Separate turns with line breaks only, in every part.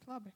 ļoti labi.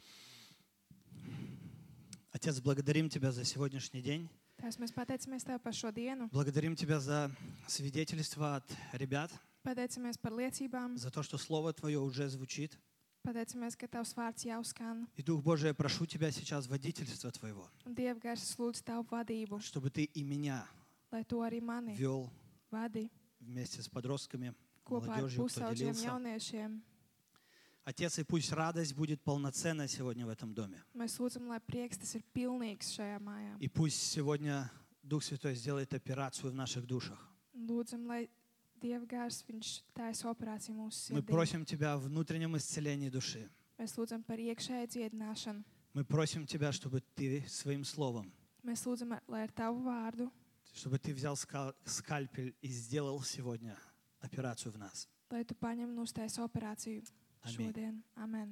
Отец, благодарим Тебя за сегодняшний день.
Tēvs, mēs pateicamies Tev par šo dienu.
Благодарим Тебя за свидетельство от ребят,
Pateicamies par liecībām.
за то, что Слово Твое уже звучит.
Pateicamies, ka Tavs vārds jau skan.
И, Дух Божий, я прошу Тебя сейчас водительство Твоего,
Un Dieva gars, es lūdzu Tavu vadību,
чтобы Ты и меня
lai Tu arī mani
вел
vadi
вместе с подростками,
kopā ar
молодежью, кто
pusauģiem
делился.
jauniešiem.
Отец, и пусть радость будет полноценна сегодня в этом доме.
Mēs lūdzam, lai prieks tas ir pilnīgs šajā mājā.
И пусть сегодня Дух Святой сделает операцию в наших душах.
Lūdzam, lai Dieva gars, viņš taisa operāciju mūsu
Мы
sirdī.
просим Тебя о внутреннем исцелении души.
Mēs lūdzam par iekšēju dziedināšanu.
Мы просим Тебя, чтобы Ты своим Словом,
Mēs lūdzam, lai ar Tavu vārdu,
чтобы Ты взял скальпель и сделал сегодня операцию в нас.
lai Tu paņem un uztaisi operāciju
Аминь.
šodien. Amen.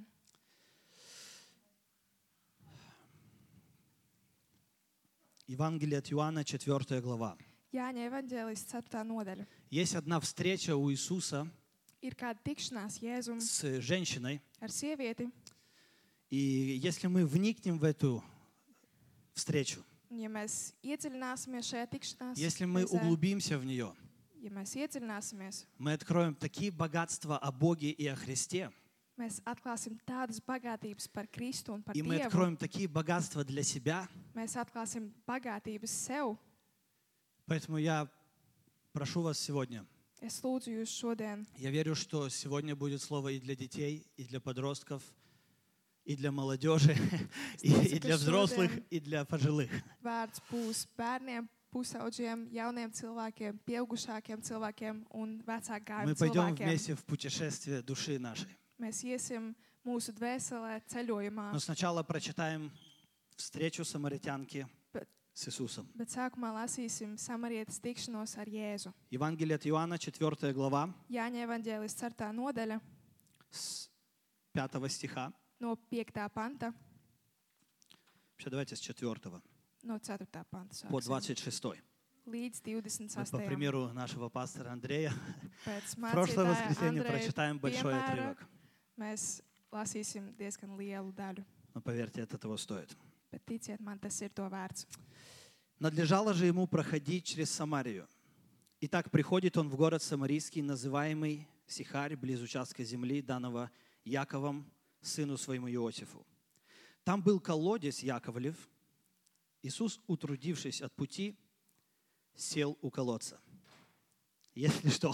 Евангелие от Иоанна, 4 глава.
Jāņa evaņģēlijas 4. nodaļa.
Есть одна встреча у Иисуса
Ir kāda tikšanās Jēzum
с женщиной.
ar sievieti.
И если мы вникнем в эту встречу,
Un, ja mēs iedziļināsimies šajā tikšanās,
если мы
reizē,
углубимся в нее,
ja mēs iedziļināsimies,
мы откроем такие богатства о Боге и о Христе,
mēs atklāsim tādas bagātības par Kristu un par
и мы
Dievu.
откроем такие богатства для себя.
Mēs atklāsim bagātības sev.
Поэтому я прошу вас сегодня,
Es lūdzu jūs šodien.
я верю, что сегодня будет слово и для детей, и для подростков, и для молодежи, и для взрослых, и для пожилых.
Vārds būs bērniem, pusauģiem, jauniem cilvēkiem, pieaugušākiem cilvēkiem un vecākajiem
Мы пойдем
cilvēkiem.
вместе в путешествие души нашей.
Mēs iesim mūsu dvēselē ceļojumā,
Но сначала прочитаем встречу самаритянки
Bet-
с Иисусом.
bet sākumā lasīsim samarietas tikšanos ar Jēzu.
Евангелие от Иоанна, 4 глава,
Jāņa evaņģēlis 4. nodaļa
с 5 стиха.
no 5. panta,
Вообще, давайте с 4
no 4. panta
по
sāksim,
26.
līdz
Мы, по
26.
примеру нашего пастора Андрея,
Pēc
в прошлое
mācītāja
воскресенье
Andreja
прочитаем большой
piemēra
отрывок.
mēs lasīsim diezgan lielu daļu.
Но поверьте, это того стоит.
Bet ticiet man, tas ir to vērts.
Надлежало же ему проходить через Самарию. Итак, приходит он в город Самарийский, называемый Сихарь, близ участка земли, данного Яковом, сыну своему Иосифу. Там был колодец Яковлев. Иисус, утрудившись от пути, сел у колодца. Если что,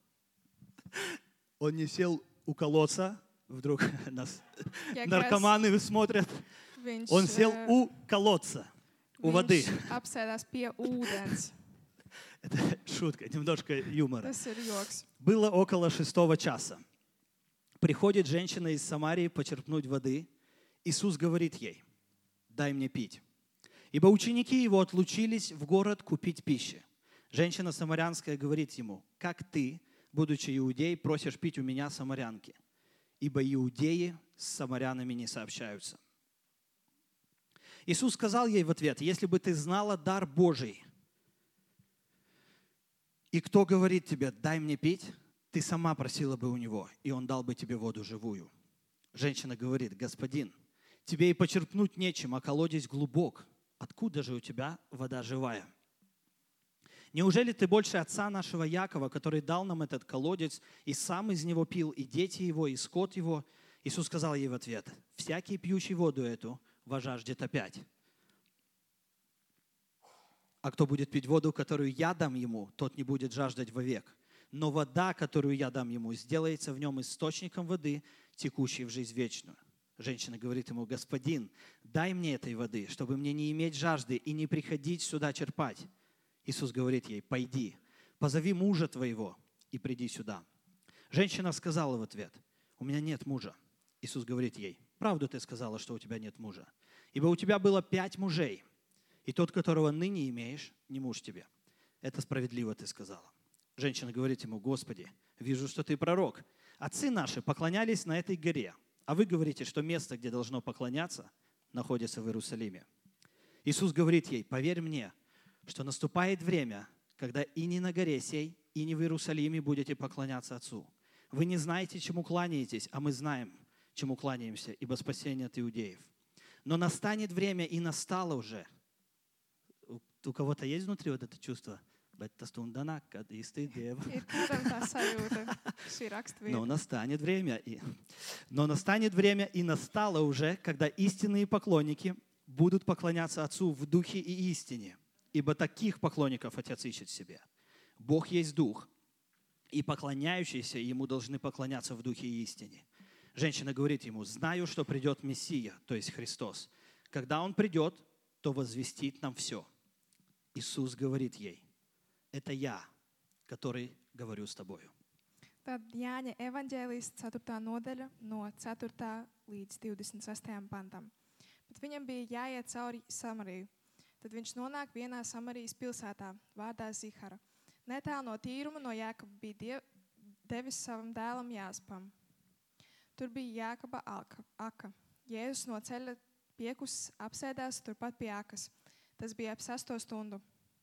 он не сел у колодца, вдруг нас
Ja
наркоманы смотрят,
Viņš,
он сел у колодца, у воды.
viņš apsēdās pie ūdens.
Это шутка, немножко юмора.
Tas ir joks.
Было около 6 часа. Приходит женщина из Самарии почерпнуть воды. Иисус говорит ей: дай мне пить. Ибо ученики его отлучились в город купить пищи. Женщина самарянская говорит ему: как ты, будучи иудей, просишь пить у меня, самарянки? Ибо иудеи с самарянами не сообщаются. Иисус сказал ей в ответ: если бы ты знала дар Божий, и кто говорит тебе: дай мне пить, ты сама просила бы у него, и он дал бы тебе воду живую. Женщина говорит: господин, тебе и почерпнуть нечем, а колодец глубок. Откуда же у тебя вода живая? Неужели ты больше отца нашего Якова, который дал нам этот колодец, и сам из него пил, и дети его, и скот его? Иисус сказал ей в ответ: всякий, пьющий воду эту, возжаждет опять. А кто будет пить воду, которую я дам ему, тот не будет жаждать вовек. Но вода, которую я дам ему, сделается в нем источником воды, текущей в жизнь вечную. Женщина говорит ему: господин, дай мне этой воды, чтобы мне не иметь жажды и не приходить сюда черпать. Иисус говорит ей: пойди, позови мужа твоего и приди сюда. Женщина сказала в ответ: у меня нет мужа. Иисус говорит ей: правду ты сказала, что у тебя нет мужа. Ибо у тебя было 5 мужей, и тот, которого ныне имеешь, не муж тебе. Это справедливо ты сказала. Женщина говорит ему: Господи, вижу, что ты пророк. Отцы наши поклонялись на этой горе, а вы говорите, что место, где должно поклоняться, находится в Иерусалиме. Иисус говорит ей: поверь мне, что наступает время, когда и не на горе сей, и не в Иерусалиме будете поклоняться Отцу. Вы не знаете, чему кланяетесь, а мы знаем, чему кланяемся, ибо спасение от иудеев. Но настанет время, и настало уже. У кого-то есть внутри вот это чувство? Bet tas stunda nāk, kad īsti Dieva.
Ir kādam tā sajūta, šī raksturvieta.
Но настанет время, и настало уже, когда истинные поклонники будут поклоняться Отцу в духе и истине. Ибо таких поклонников Отец ищет себе. Бог есть Дух, и поклоняющиеся Ему должны поклоняться в духе и истине. Женщина говорит Ему: знаю, что придет Мессия, то есть Христос. Когда Он придет, то возвестит нам все. Иисус говорит ей: это я, который говорю с тобою.
Tad Jāņa evaņģēlijas 4. nodaļa no 4. līdz 26. pantam. Bet viņam bija jāiet cauri Samariju. Tad viņš nonāk vienā Samarijas pilsētā, vārdā Zihara. Netālu no Tīruma no Jākaba bija devis savam dēlam Jāspam. Tur bija Jākaba aka. Jēzus no ceļa piekusis apsēdās turpat pie akas. Tas bija ap 6 stundu.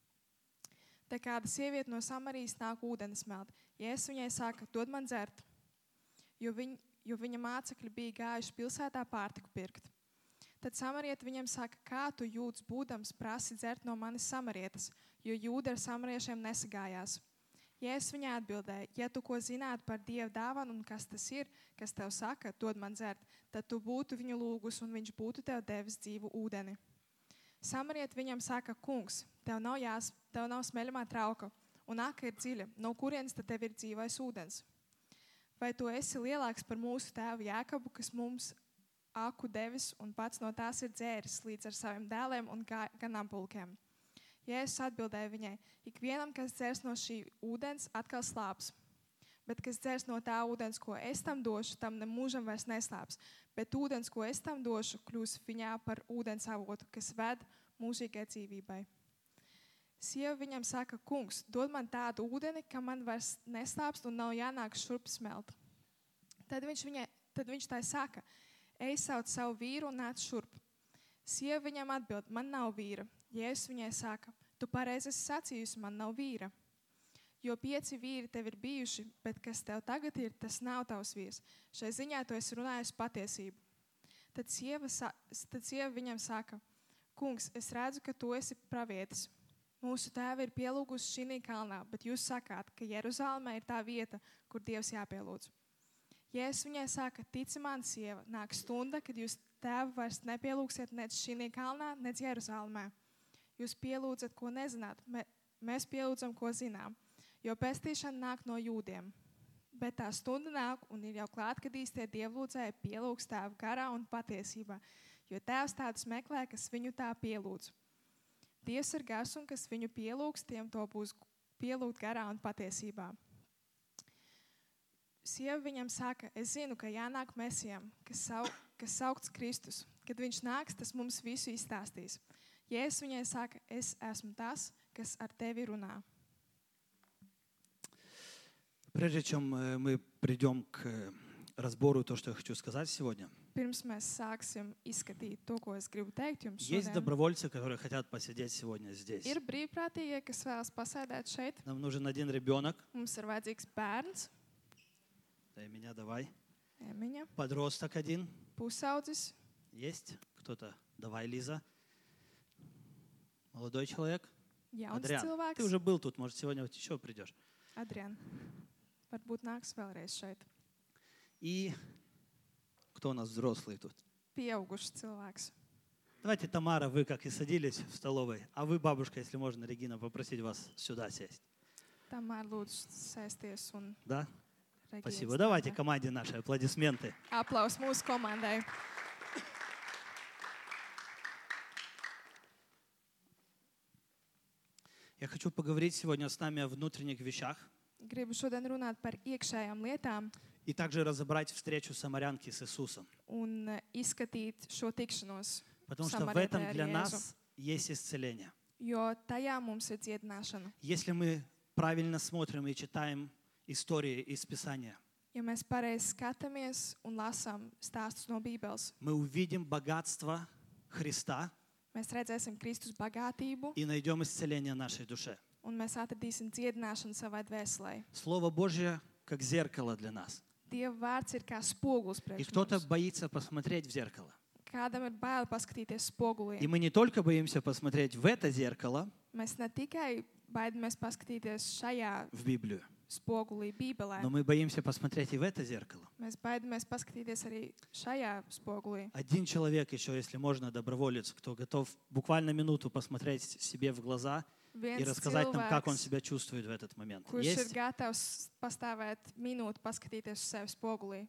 Te kāda sieviete no Samarijas nāk ūdeni smelt. Jēzus viņai saka: dod man dzert, jo viņa mācekļi bija gājuši pilsētā pārtiku pirkt. Tad samarieta viņam saka: kā tu jūtas būdams prasi dzert no manis samarietas, jo jūdi ar samariešiem nesagājās. Jēzus viņai atbildēja: ja tu ko zinātu par Dieva dāvanu un kas tas ir, kas tev saka, dod man dzert, tad tu būtu viņu lūgus un viņš būtu tev devis dzīvu ūdeni. Samarieta viņam saka: kungs, tev nav smeļamā trauka, un aka ir dziļa. No kurienes tad tev ir dzīvais ūdens? Vai tu esi lielāks par mūsu tēvu Jākabu, kas mums aku devis un pats no tās ir dzēris līdz ar saviem dēliem un ganāmpulkiem? Jēzus atbildēja viņai: ikvienam, kas dzers no šī ūdens, atkal slāps. Bet kas dzers no tā ūdens, ko es tam došu, tam nemūžam vairs neslāps. Bet ūdens, ko es tam došu, kļūs viņā par ūdens avotu, kas ved mūžīgai dzīvībai. Sieva viņam saka: kungs, dod man tādu ūdeni, ka man vairs neslāpst un nav jānāk šurp smelt. Tad viņš tai saka: ej sauc savu vīru un nāc šurp. Sieva viņam atbild: man nav vīra. Jēzus viņai saka: tu pareizi esi sacījusi, man nav vīra. Jo 5 vīri tev ir bijuši, bet kas tev tagad ir, tas nav tavs vīrs. Šai ziņā tu esi runājusi patiesību. Tad sieva viņam saka: kungs, es redzu, ka tu esi pravietis. Mūsu tēvi ir pielūgusi šī kalnā, bet jūs sakāt, ka Jeruzālēmē ir tā vieta, kur Dievs jāpielūdz. Jēzus viņai saka: tici man, sieva, nāk stunda, kad jūs tēvu vairs nepielūgsiet nec šī kalnā, nec Jeruzālēmē. Jūs pielūdzat, ko nezināt, mēs pielūdzam, ko zinām, jo pestīšana nāk no jūdiem. Bet tā stunda nāk un ir jau klāt, kad īstie dievlūdzēji pielūgs tēvu garā un patiesībā, jo tēvs tādus meklē, kas viņu tā pielūdz. Dievs ir gars un kas viņu pielūgs, tiem to būs pielūgt garā un patiesībā. Sieva viņam saka: es zinu, ka jānāk Mesijam, kas saukts Kristus. Kad viņš nāks, tas mums visu izstāstīs. Jēzus viņai saka: es esmu tas, kas ar tevi runā.
Прежде чем мы придем к разбору то, что я хочу сказать сегодня,
Pirms mēs sāksim izskatīt to, ko es gribu teikt jums
есть
šodien.
добровольцы, которые хотят посидеть сегодня здесь.
Ir brīvprātīgie, kas vēlas pasēdēt šeit.
Нам нужен один ребенок.
Mums ir vajadzīgs bērns,
Дай меня, давай.
Emiņa,
Подросток один.
pusaudzis,
Есть кто-то? Давай, Лиза. Молодой человек.
jauns
Адриан, ты
cilvēks.
уже был тут, может, сегодня вот еще придешь.
Adrian, varbūt nāks vēlreiz šeit.
И кто у нас взрослый тут?
Pieaugušs cilvēks.
Давайте, Тамара, вы как и садились в столовой, а вы, бабушка, если можно, Регина, попросить вас сюда сесть.
Tamēr lūdzu sēsties un
Да?
Regīnas
Спасибо. Давайте
stāvā.
команде нашей аплодисменты.
Aplaus mūsu komandai.
Я хочу поговорить сегодня с нами о внутренних вещах
Gribu šodien runāt par iekšējām lietām
и также разобрать встречу самарянки с Иисусом.
un izskatīt šo tikšanos.
Потому что в
Самарietai
этом
ar
для
Jēzu.
нас есть исцеление.
Jo tajā mums ir dziedināšana.
Если мы правильно смотрим и читаем истории из Писания,
Ja mēs pareizi skatāmies un lasām stāstus no Bībeles,
мы увидим богатство Христа
mēs redzēsim Kristus bagātību
и найдем исцеление нашей душе.
un mēs atradīsim dziedināšanu savai dvēselē.
Слово Божье как зеркало для нас.
Dieva vārds ir kā spogulis
И
priekš
кто-то
mums.
боится посмотреть в зеркало.
Kādam ir bail paskatīties spogulī.
И мы не только боимся посмотреть в это зеркало,
Mēs ne tikai baidamies paskatīties šajā
в Библию,
spogulī Bībelē,
но мы боимся посмотреть и в это зеркало.
mēs baidamies paskatīties arī šajā spogulī.
Один человек еще, если можно, доброволец, кто готов буквально минуту посмотреть себе в глаза и
Viens
рассказать нам, как он
cilvēks,
себя чувствует в этот момент.
kurš ir
Есть?
gatavs pastāvēt minūti, paskatīties uz sevi spogulī.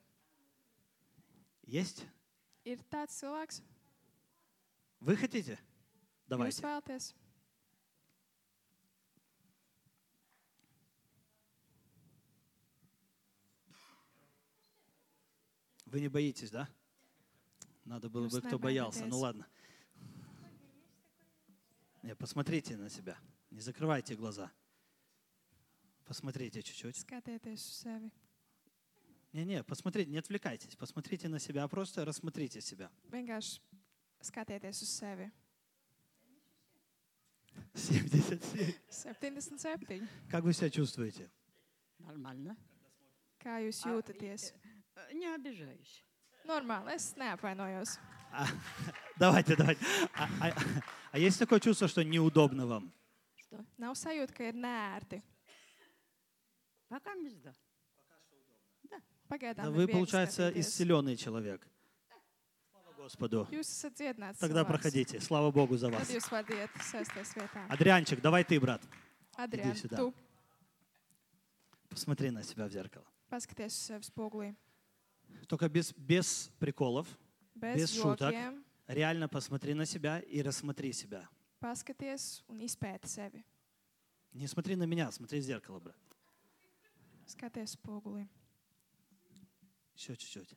Есть?
Ir tāds cilvēks?
Вы хотите?
Jūs
Давайте.
vēlaties?
Вы не боитесь, да? Надо было бы,
Jūs
кто боялся. Ну
nebaidieties.
ладно. Не, посмотрите на себя. Не закрывайте глаза. Посмотрите чуть-чуть.
Skatieties uz sevi.
Не, посмотрите, не отвлекайтесь. Посмотрите на себя, а просто рассмотрите себя.
Vienkārši skatieties uz sevi.
77.
77.
Как вы себя чувствуете?
Нормально.
Kā jūs jūtaties?
Не обижаюсь.
Normāli, es neapvainojos.
Давайте. А есть такое чувство, что неудобно вам?
Что?
Nav sajūta, ka ir nērti.
Пока мезда.
Pagaidām
Вы,
ir viegli
получается,
skatīties.
исцеленный человек. Слава Господу.
Jūs esat dziedināts
Тогда
cilvēks.
проходите. Слава Богу за вас.
Tad jūs varat iet sēsties vietā.
Адрианчик, давай ты, брат.
Adrian,
сюда.
tu
Посмотри на себя в зеркало.
paskaties uz sevi spogulī.
Только без приколов.
Bez
Bez šūtak.
jokiem.
Реально посмотри на себя и рассмотри себя.
Paskaties un izpēti sevi.
Не смотри на меня, смотри в зеркало, брат.
Skaties spogulī.
Еще чуть-чуть.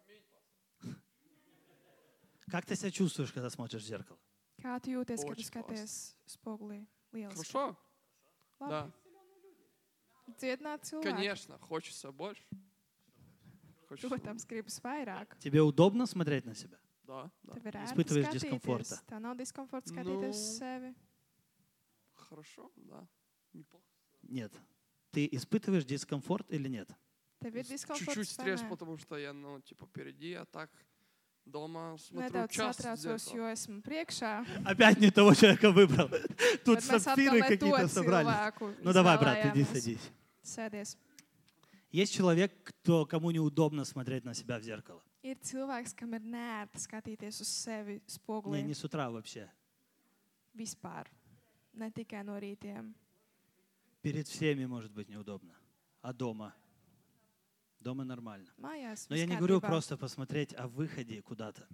Как ты себя чувствуешь, когда смотришь в зеркало?
Kā tu jūties, kad tu
Очень
skaties spogulī? Lieliski.
Хорошо?
Labi.
Да.
Dziedināt cilvēku.
Конечно, хочется больше. Хочется.
Protams, gribas vairāk.
Тебе удобно смотреть на себя?
Да, да.
Tev ir ērti
Испытываешь
skatīties.
дискомфорта?
Tev nav diskomforta skatīties uz
Nu.
sevi.
Хорошо, да. Неплохо.
Нет. Ты испытываешь дискомфорт или нет?
Tev ir diskomforts.
Чуть-чуть
vai
стресс,
nē?
потому что я, впереди, а так дома смотрю
Nedaudz
часто в
satraucos,
зеркало.
jo esmu priekšā.
Опять не того человека выбрал. Тут
Bet mēs
сапфиры
atkal ne to
какие-то собрались.
cilvēku
Ну давай, брат, иди
izvēlējāmies.
садись.
Sēdies.
Есть человек, кому неудобно смотреть на себя в зеркало.
Ir cilvēks, kam ir nērti skatīties uz sevi
Не,
spogulī
не с утра вообще.
vispār. Ne tikai no rītiem.
Перед всеми может быть неудобно. А дома? Дома нормально.
Mājās.
Но
viss
я не говорю
kārtībā.
просто посмотреть о выходе куда-то.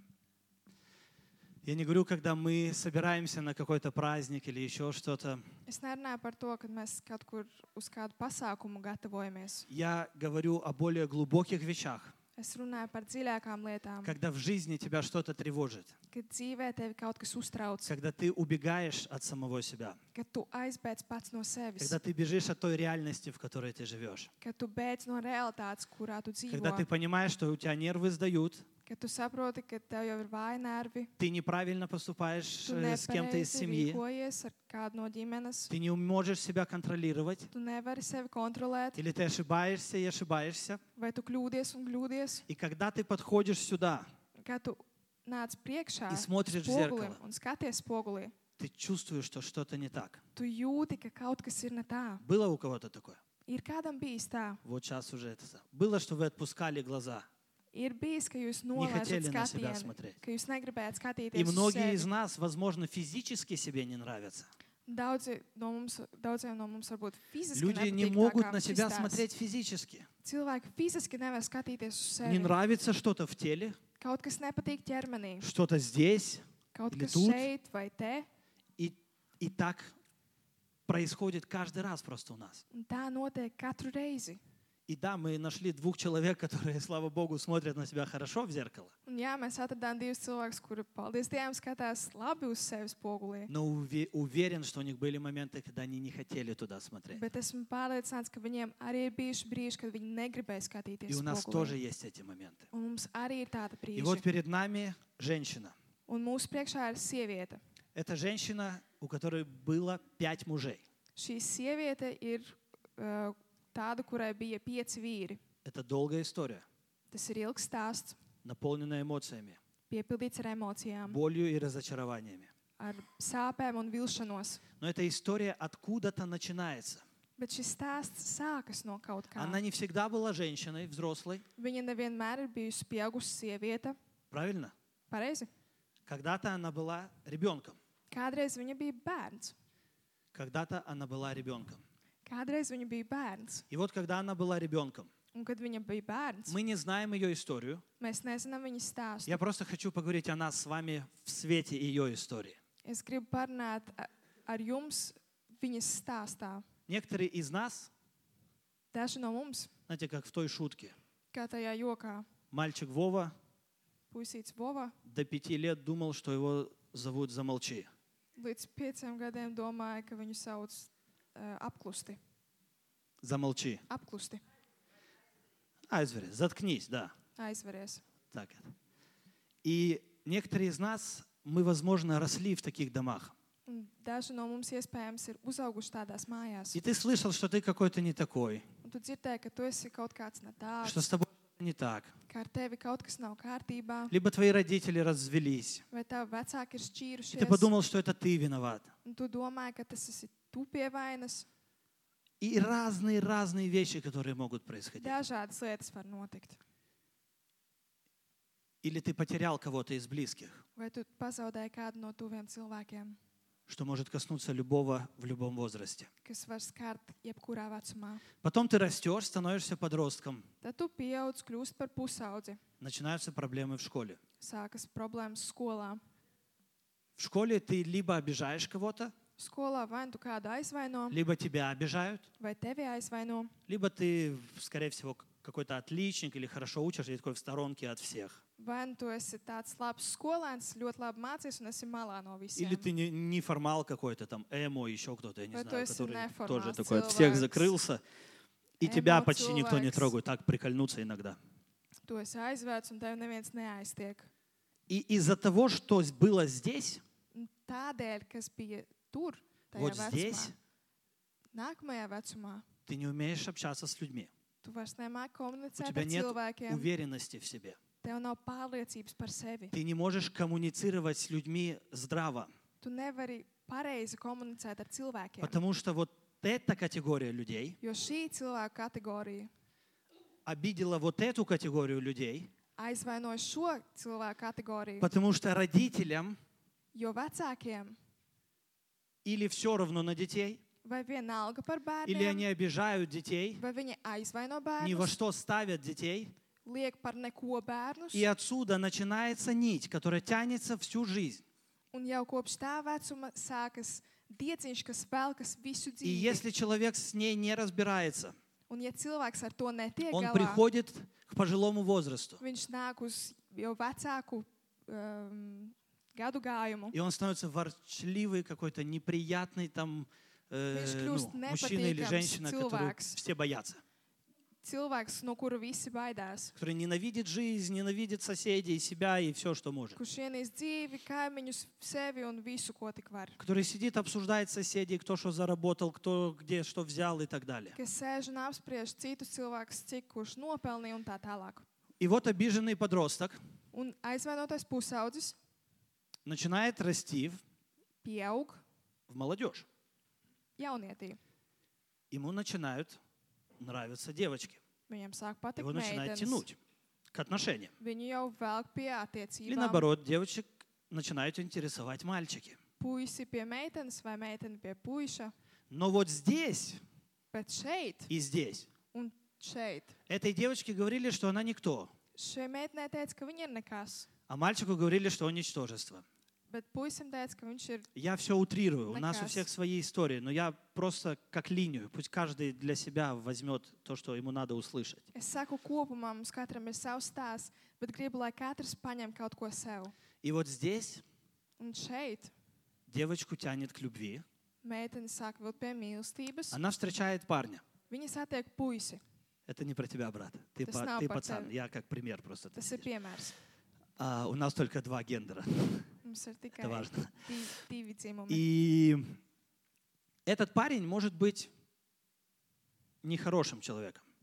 Я не говорю, когда мы собираемся на какой-то праздник или еще что-то.
Es nerunāju par to, kad mēs kaut kur uz kādu pasākumu gatavojamies.
Я говорю о более глубоких вещах.
Es runāju par dziļākām lietām.
Когда в жизни тебя что-то тревожит.
Kad dzīvē tevi kaut kas uztrauc,
Когда ты убегаешь от самого себя.
kad tu aizbēdz pats no sevis,
Когда ты бежишь от той реальности, в которой ты живешь.
kad tu bēdz no realitātes, kurā tu dzīvo,
Когда ты понимаешь, что у тебя нервы сдают,
kad tu saproti, ka tev jau ir vāji nervi,
ты неправильно поступаешь
tu
с кем-то из
nepareizi
семьи,
rīkojies ar kādu no ģimenes,
ты не можешь себя контролировать,
tu nevari sevi kontrolēt,
или ты ошибаешься и ошибаешься.
vai tu kļūdies un kļūdies,
И когда ты подходишь сюда,
kad tu nāc priekšā
И смотришь в
spogulim
зеркало.
un skaties spogulī,
ты чувствуешь, что что-то не так.
tu jūti, ka kaut kas ir ne tā.
Было у кого-то такое?
Ir kādam bijis tā,
Вот сейчас уже это. Было, что вы отпускали глаза.
ir bijis, ka jūs
Не хотели
nolaižat
на себя
skatienu,
смотреть.
ka jūs negribējāt
И
skatīties uz
многие
sevi.
из нас, возможно, физически себе не нравятся.
Daudziem no mums varbūt fiziski
Люди не
nepatīk tā,
могут
kā
на себя
izstāsta.
смотреть физически.
Cilvēki fiziski nevar skatīties uz
Не
sevi.
нравится что-то в теле,
Kaut kas nepatīk ķermenī,
что-то здесь.
kaut
Или
kas
тут.
šeit vai te.
И так происходит каждый раз просто у нас.
Un tā notiek katru reizi.
И да, мы нашли двух человек, которые, слава Богу, смотрят на себя хорошо в зеркало.
Un jā, mēs atradām divus cilvēkus, kuri, paldies Dievam, skatās labi uz sevi spogulī.
Но уверен, что у них были моменты, когда они не хотели туда смотреть.
Bet esmu pārliecināts, ka viņiem arī ir bijuši brīži, kad viņi negribēja
И
skatīties
у нас тоже
spogulī.
есть эти моменты.
Un mums arī ir tāda
И вот
brīža.
перед нами женщина.
Un mūsu priekšā ir sieviete.
Это женщина, у которой было 5 мужей.
Šī sieviete ir tāda, kurai bija 5 vīri.
Это долгая история,
Tas ir ilgs stāsts,
наполненная эмоциями,
piepildīts ar emocijām,
болью и разочарованиями.
ar sāpēm un vilšanos.
Но эта история откуда-то начинается.
Bet šis stāsts sākas no kaut kā.
Она не всегда была женщиной, взрослой,
Viņa nevienmēr ir bijusi pieauguša sieviete.
правильно?
Pareizi.
Когда-то она была ребенком.
Kādreiz viņa bija bērns.
Когда-то она была ребенком.
Kādreiz viņa bija bērns.
И вот когда она была ребенком,
Un kad viņa bija bērns,
мы не знаем ее историю.
mēs nezinām viņas stāstu.
Я просто хочу поговорить о нас с вами в свете ее истории.
Es gribu parunāt ar jums viņas stāstā.
Некоторые из нас,
Daži no mums,
знаете, как в той шутке,
kā tajā jokā,
мальчик Вова
puisīts Vova
до 5 лет думал, что его зовут Замолчи.
līdz 5 gadiem domāja, ka viņu sauc apklusti.
Замолчи.
Apklusti.
Извери, заткнись, да.
Aizveries.
Так это. И некоторые из нас, мы, возможно, росли в таких домах.
Un daži no mums iespējams ir uzauguši tādās mājās.
И ты слышал, что ты какой-то не такой,
Un tu dzirdēji, ka tu esi kaut kāds ne tāds,
что с тобой не так.
ka ar tevi kaut kas nav kārtībā,
Либо твои родители развелись.
vai tavi vecāki ir
И ты
šķīrušies.
подумал, что это ты виноват.
Un tu domāji, ka tas esi tu pie vainas.
И разные вещи, которые могут происходить.
Dažādas lietas var notikt.
Или ты потерял кого-то из близких,
Vai tu pazaudēji kādu no tuviem cilvēkiem,
что может коснуться любого в любом возрасте.
kas var skart jebkurā vecumā.
Потом ты растешь, становишься подростком.
Tad tu pieaudz, kļūst par pusaudzi.
Начинаются проблемы в школе.
Sākas problēmas skolā.
В школе ты либо обижаешь кого-то,
Skolā vai nu tu kādu aizvaino,
либо тебя обижают,
vai tevi aizvaino,
либо ты, скорее всего, какой-то отличник или хорошо учишься, и такой в сторонке от всех.
vai nu tu esi tāds labs skolēns, ļoti labi mācies un esi malā no visiem.
Или ты неформал какой-то, там, эмо, еще кто-то, я не
Vai tu
знаю,
esi
который
neformāls
тоже такой от всех
cilvēks,
закрылся. И
emo
тебя почти никто не
cilvēks.
трогает, так прикольнуться иногда.
Tu esi aizvērts un tevi neviens neaiztiek.
И из-за того, что было здесь,
Un tādēļ, kas bija tur, tajā
вот
vecumā,
здесь,
nākamajā vecumā,
ты не умеешь общаться с людьми.
tu vairs nemāki
У
komunicēt
тебя
ar
нет
cilvēkiem.
уверенности в себе.
Tev nav pārliecības par sevi.
Ты не можешь коммуницировать с людьми здраво.
Tu nevari pareizi komunicēt ar cilvēkiem.
Потому что вот эта категория людей
Jo šī cilvēku kategorija
обидела вот эту категорию людей,
aizvainoja šo cilvēku kategoriju.
потому что родителям
Jo vecākiem
или все равно на детей,
vai vienalga par
или они
bērniem,
обижают детей,
vai viņi aizvaino
ни во
bērnus,
что ставят детей.
liek par neko bērnus.
И отсюда начинается нить, которая тянется всю жизнь.
Un jau kopš tā vecuma sākas dieciņš, kas velkas visu
И
dzīvi.
если человек с ней не разбирается,
Un ja cilvēks ar to netiek
он
galā,
приходит к пожилому возрасту,
viņš nāk uz jau vecāku gadu gājumu.
и он становится ворчливый, какой-то неприятный там
кļūst
мужчина или
nepatīkams
женщина, которую
cilvēks.
все боятся,
Cilvēks, no kura visi baidās.
который ненавидит жизнь, ненавидит соседей, себя и все, что может,
Kurš ienīst dzīvi, kaimiņus, sevi un visu, ko tik var.
который сидит, обсуждает соседей, кто что заработал, кто где что взял и так далее.
Kas sēž un apspriež citus cilvēkus, cik kurš nopelnīja un tā tālāk.
И вот обиженный подросток
Un aizvainotais pusaudzis
начинает расти
pieaug
в молодежь.
jaunietī.
Ему начинают нравиться девочки.
Viņam sāk patikt
Его начинает
meitenes.
тянуть к отношениям.
Viņu jau velk pie
Или
attiecībām.
наоборот, девочек начинают интересовать мальчики.
Puisi pie meitenes vai meitene pie puiša.
Но вот здесь
Bet šeit
и здесь
un šeit.
этой девочке говорили, что она никто,
Šai meitenei teica, ka viņa ir nekas.
а мальчику говорили, что он ничтожество.
Bet puisim teica, ka viņš ir
Я все утрирую, у нас у
Наказ.
всех свои истории, но я просто как линию, пусть каждый для себя возьмет то, что ему надо услышать.
Es saku, kopumā mums katram ir savs stāsts, bet gribu, lai katrs paņem kaut ko sev.
И вот здесь
Un šeit
девочку тянет к любви.
meitene sāk vilkt pie mīlestības.
Она встречает парня.
Viņa satiek puisi.
Это не про тебя, брат. Ты,
Tas nav
ты
par
пацан.
tevi.
Я как пример просто. ты
Tas ir
сидишь.
piemērs.
У нас только 2 гендера.
Mums ir tikai
Это важно.
divi dzimumi.
И этот парень может быть нехорошим человеком.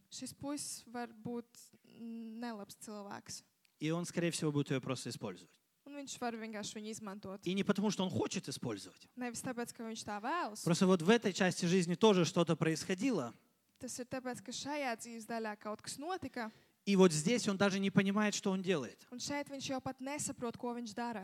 šis puisis var būt nelabs cilvēks.
И он, скорее всего, будет ее просто использовать.
Un viņš var vienkārši viņu izmantot.
И не потому, что он хочет использовать.
Nevis tāpēc, ka viņš tā vēlas.
Просто вот в этой части жизни тоже что-то происходило.
Tas ir tāpēc, ka šajā dzīves daļā kaut kas notika.
И вот здесь он даже не понимает, что он делает.
Un šeit viņš jau pat nesaprot, ko viņš dara.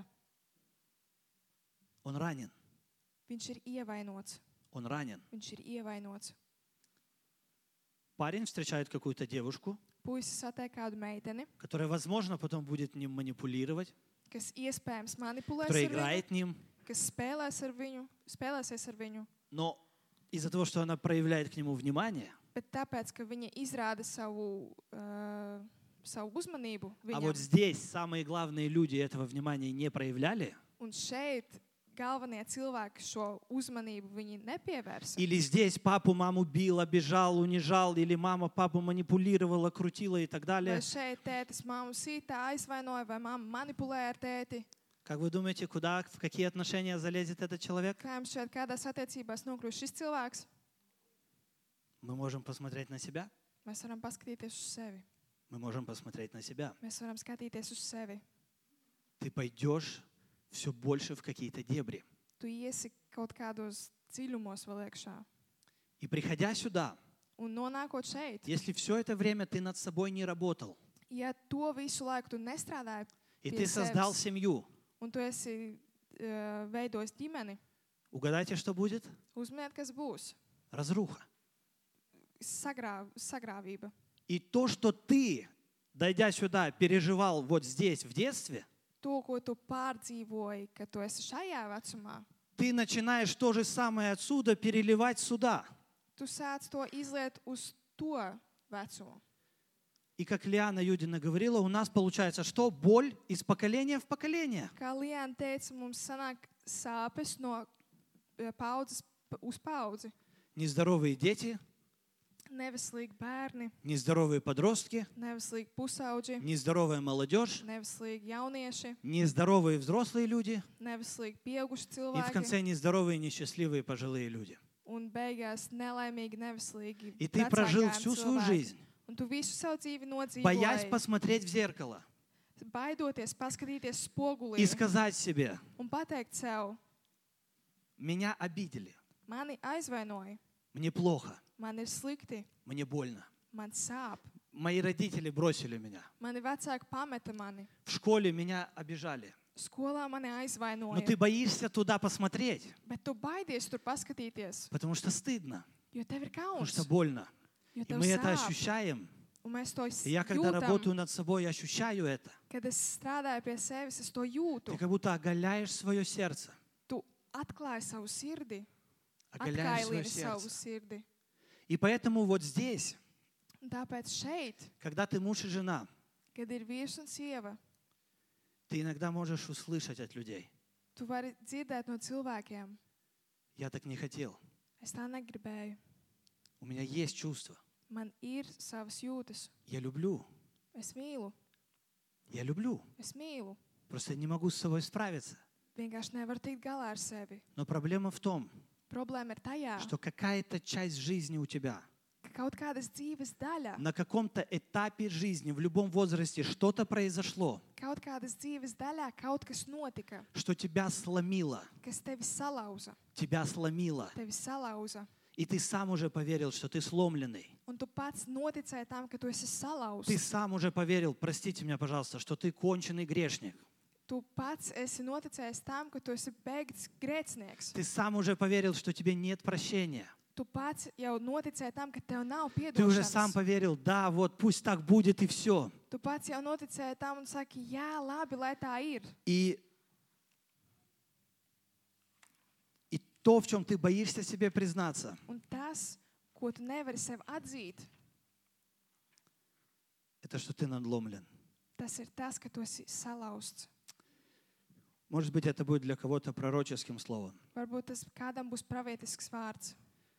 Он ранен.
Viņš ir ievainots.
Он ранен.
Viņš ir ievainots.
Парень встречает какую-то девушку,
Puisis satiek kādu meiteni,
которая, возможно, потом будет ним манипулировать,
kas iespējams manipulēs
которая
ar viņu,
играет ним.
kas spēlēsies ar viņu,
Но из-за того, что она проявляет к нему внимание,
bet tāpēc, ka viņa izrāda savu uzmanību
а вот
viņam.
здесь самые главные люди этого внимания не проявляли,
Un šeit galvenie cilvēki šo uzmanību viņi nepievērsa.
или здесь папу, маму бил, обижал, унижал, или мама папу манипулировала, крутила и так
Vai
далее.
šeit tētis mammu sītā aizvainoja, vai mamma manipulēja ar tēti.
Как вы думаете, куда, в какие отношения залезет этот человек?
Kā jums šeit kādās attiecībās nokļūst šis cilvēks?
Мы можем посмотреть на себя.
Mēs varam paskatīties uz sevi.
Мы можем посмотреть на себя.
Mēs varam skatīties uz sevi.
Ты пойдешь все больше в какие-то дебри.
Tu iesi kaut kādos dziļumos vēl iekšā.
И приходя сюда,
Un nonākot šeit,
если все это время ты над собой не работал,
ja to visu laiku tu nestrādāji
и
pie
ты создал
sevis,
семью,
un tu esi veidojis ģimeni,
угадайте, что будет?
uzminiet, kas būs.
Разруха.
Sagrāvība.
И то, что ты, дойдя сюда, переживал вот здесь, в детстве,
To, ko tu pārdzīvoji, ka tu esi šajā vecumā,
ты начинаешь то же самое отсюда переливать сюда.
tu sāc to izliet uz to vecumu.
И как Лиана Юдина говорила, у нас получается что? Боль из поколения в поколение.
Kā Liana teica, mums sanāk sāpes no paudzes uz paudzi.
Нездоровые дети,
Neveselīgi bērni,
нездоровые подростки,
neveselīgi pusauģi,
нездоровая молодежь,
neveselīgi jaunieši,
нездоровые взрослые люди
neveselīgi pieauguši
и в конце
cilvēki
нездоровые, несчастливые пожилые люди.
un beigās nelaimīgi, neveselīgi
И ты прожил
vecākāni
всю свою
cilvēki.
жизнь,
Un tu visu savu dzīvi
боясь
nodzīvoji,
посмотреть в зеркало
baidoties paskatīties
и
spogulī
сказать себе,
un pateikt sev,
меня обидели,
mani aizvainoja,
мне плохо,
man ir slikti,
мне больно.
man sāp,
Мои родители бросили меня.
mani vecāki pameta mani,
В школе меня обижали.
skolā mani
Но
aizvainoja.
ты боишься туда посмотреть,
Bet tu baidies tur paskatīties,
потому что стыдно,
jo tev ir
потому
kauns,
что больно.
jo
И
tev
мы это
sāp.
ощущаем.
Un mēs to
И я, когда работаю
jūtam,
над собой, я ощущаю это.
kad es strādāju pie sevis, es to
Ты
jūtu.
как будто оголяешь свое сердце.
Tu atklāji savu sirdi,
Оголяешь свое
atkailini savu
сердце.
sirdi.
И поэтому вот здесь,
Un tāpēc šeit,
когда ты муж и жена,
kad ir vīrs un sieva,
ты иногда можешь услышать от людей.
tu vari dzirdēt no cilvēkiem,
Я так не хотел.
es tā negribēju.
У меня есть чувства.
Man ir savas jūtas.
Я люблю.
Es mīlu,
Я люблю.
es mīlu.
Просто не могу с собой справиться.
Vienkārši nevaru tikt galā ar sevi.
Но проблема в том,
Problēma ir tajā,
что какая-то часть жизни у тебя
ka kaut kādas dzīves daļa,
на каком-то этапе жизни, в любом возрасте, что-то произошло,
kaut kādas dzīves daļā kaut kas notika,
что тебя сломило,
kas tevi salauza.
тебя сломило.
Tevi salauza.
И ты сам уже поверил, что ты сломленный.
Un tu pats noticēji tam, ka tu esi salauzts.
Ты сам уже поверил, простите меня, пожалуйста, что ты конченый грешник.
Tu pats esi noticējis tam, ka tu esi beigts grēcinieks.
Ты сам уже поверил, что тебе нет прощения.
Tu pats jau noticēji tam, ka tev nav
Ты уже сам
piedošanas.
поверил, да, вот пусть так будет и все.
Tu pats jau noticēji tam un saki, jā, labi, lai tā ir.
И то, в чем ты боишься себе признаться,
Un tas, ko tu nevari sev atzīt,
это что ты надломлен.
tas ir tas, ka tu esi salauzts.
Может быть, это будет для кого-то пророческим словом.
Varbūt tas kādam būs pravietisks vārds.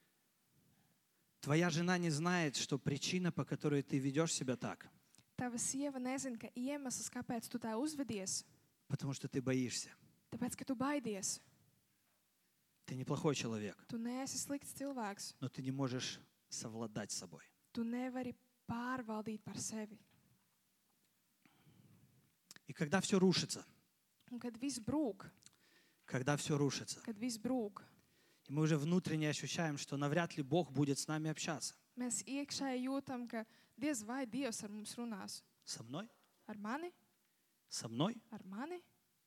Твоя жена не знает, что причина, по которой ты ведешь себя так,
Tava sieva nezina, ka iemesls, kāpēc tu tā uzvedies,
потому что ты боишься.
tāpēc, ka tu baidies.
Ты неплохой человек,
Tu neesi slikts cilvēks.
но ты не можешь совладать с собой.
Tu nevari pārvaldīt par sevi.
И когда все рушится,
Un kad viss brūk,
когда все рушится,
kad viss brūk,
и мы уже внутренне ощущаем, что навряд ли Бог будет с нами общаться.
mēs iekšēji jūtam, ka diez vai Dievs ar mums runās.
Со мной?
Ar mani,
Со мной?
ar mani,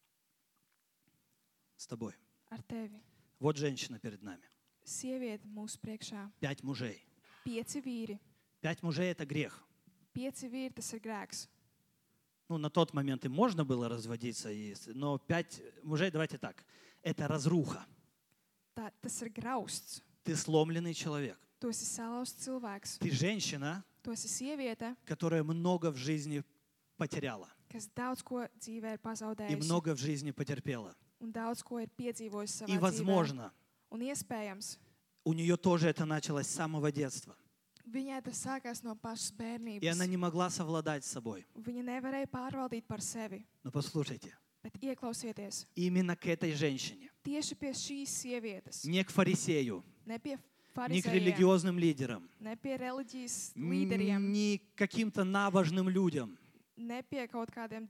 С тобой.
ar tevi.
Вот женщина перед нами.
Sieviete mūsu priekšā.
5 мужей.
5 vīri.
5 мужей — это грех.
5 vīri, tas ir grēks.
Ну, на тот момент им можно было разводиться, но 5 мужей, давайте так, это разруха.
Tas ir grausts.
Ты сломленный человек.
Tu esi salauzts cilvēks.
Ты женщина,
Tu esi sieviete,
которая много в жизни потеряла
kas daudz ko dzīvē ir
и
pazaudējusi.
много в жизни потерпела.
Un daudz ko ir piedzīvojusi
И,
savā dzīvē.
возможно,
Un iespējams,
у нее тоже это началось с самого детства.
viņai tas sākās no pašas
И она
bērnības.
не могла совладать с собой.
Viņa nevarēja pārvaldīt par sevi.
Но послушайте,
Bet ieklausieties,
именно к этой женщине,
tieši pie šīs sievietes,
не к фарисею,
ne pie
не к
farizējiem,
религиозным лидерам,
ne pie reliģijas līderiem,
не к каким-то набожным людям,
ne pie kaut kādiem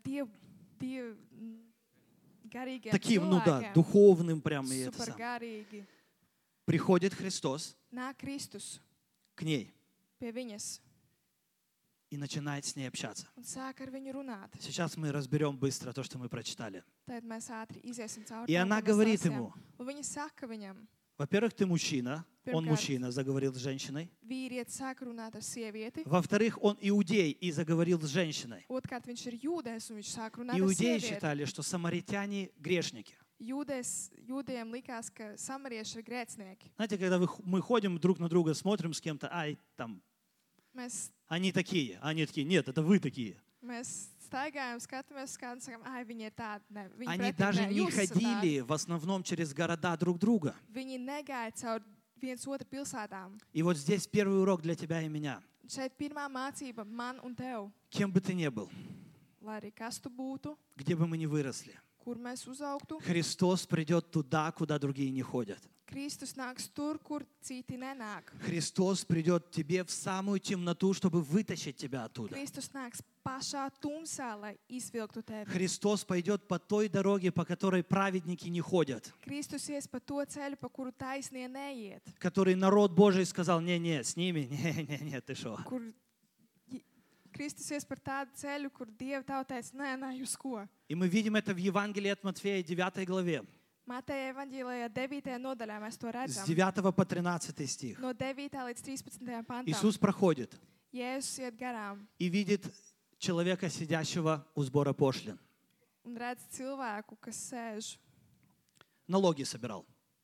garīgiem
таким, ну да,
cilvēkiem,
духовным прям и это самое.
supergarīgi.
Приходит Христос
Nāk Kristus
к ней
pie viņas
и начинает с ней общаться.
un sāk ar viņu runāt.
Сейчас мы разберем быстро то, что мы прочитали.
Tad mēs ātri iziesim cauri.
И
tam,
она
ko mēs
говорит
lasījām.
ему,
Un viņa saka viņam,
во-первых, ты мужчина, он
Pirmkārt.
мужчина, заговорил с женщиной.
vīrietis sāk runāt ar sievieti.
Во-вторых, он иудей и заговорил с женщиной.
Otrkārt, viņš ir jūdējs un viņš sāk runāt ar
Иудеи
sievieti.
считали, что самаритяне грешники.
Jūdējiem likās, ka samarieši ir grēcinieki.
Знаете, когда мы ходим друг на друга, смотрим с кем-то, ай, там,
Mēs,
они такие, а они такие, нет, это вы такие.
mēs staigājam, skatāmies, kā un sakām, ai, viņi ir tādi. Ne, viņi
Они
pretī,
даже
ne,
не
jūs esat tādi.
ходили в основном через города друг друга.
Viņi negāja caur viens otru pilsētām.
И вот здесь первый урок для тебя и меня.
Šeit pirmā mācība man un tev,
Кем бы ты ни был,
lai arī kas tu būtu,
где бы мы ни выросли,
kur mēs uzaugtu,
Христос придет туда, куда другие не ходят.
Kristus nāks tur, kur citi nenāk.
Христос придет к тебе в самую темноту, чтобы вытащить тебя оттуда.
Kristus nāks pašā tumsā, lai izvilktu tevi.
Христос пойдет по той дороге, по которой праведники не ходят,
Kristus ies pa to ceļu, pa kuru taisnie neiet.
который народ Божий сказал, не-не, с ними, не-не-не, ты что?
Kur Kristus ies par tādu ceļu, kur Dieva tauta teica, nē, jūs ko?
И мы видим это в Евангелии от Матфея, 9 главе,
Mateja evaņģīlijā 9. nodaļā mēs to
с
redzam.
9 по 13 стих.
No 9. līdz 13. pantam.
Иисус проходит
Jēzus iet garām
и видит человека, сидящего у сбора пошлин.
un redz cilvēku, kas sēž,
Налоги собирал.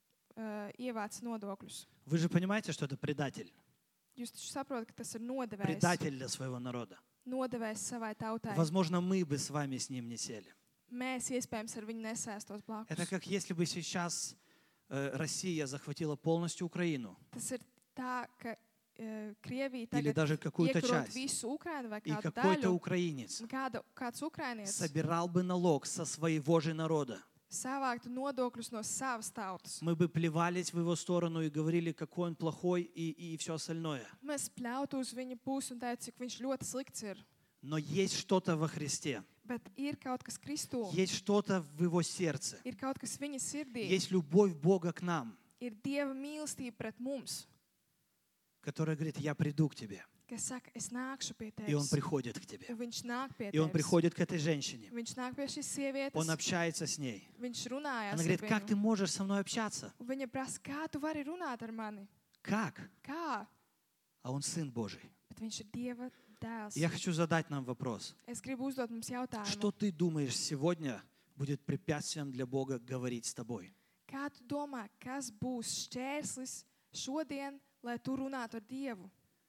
ievāc nodokļus.
Вы же понимаете, что это предатель?
Jūs taču saprotat, ka tas ir nodevējs.
Предатель для своего народа.
Nodevējs savai tautai.
Возможно, мы бы с вами с ним не сели.
Mēs iespējams ar viņu nesēstos blakus.
Это как если бы сейчас Россия захватила полностью Украину
Tas ir tā, ka Krievija
или
tagad
даже какую-то
iekarot
часть,
visu Ukrainu vai
и
kādu
какой-то
daļu,
украинец
un kāds ukrainietis
собирал бы налог со своего же народа.
savāktu nodokļus no savas tautas.
Мы бы плевались в его сторону и говорили, какой он плохой и все остальное.
Mēs pļautu uz viņa pusi un teiktu, cik viņš ļoti slikts ir.
Но есть что-то во Христе,
Bet ir kaut kas Kristū,
есть что-то в его сердце,
ir kaut kas viņa sirdī,
есть любовь Бога к нам,
ir Dieva mīlestība pret mums,
которая говорит, я приду к тебе.
kas saka, es nākšu pie
И он
tevis.
приходит к тебе.
Un viņš nāk pie
И он
tevis.
приходит к этой женщине.
Viņš nāk pie šīs sievietes,
Он общается с ней.
viņš runājās
Она
ar
говорит, как ты
viņu.
можешь со мной общаться?
Un viņa prasa, kā tu vari runāt ar mani?
Как?
Kā?
А он Сын Божий.
Bet viņš ir Dieva dēls.
Я хочу задать нам вопрос.
Es gribu uzdot mums jautājumu.
Что ты думаешь сегодня будет препятствием для Бога говорить с тобой?
Kā tu domā, kas būs šķērslis šodien, lai tu runātu ar Dievu?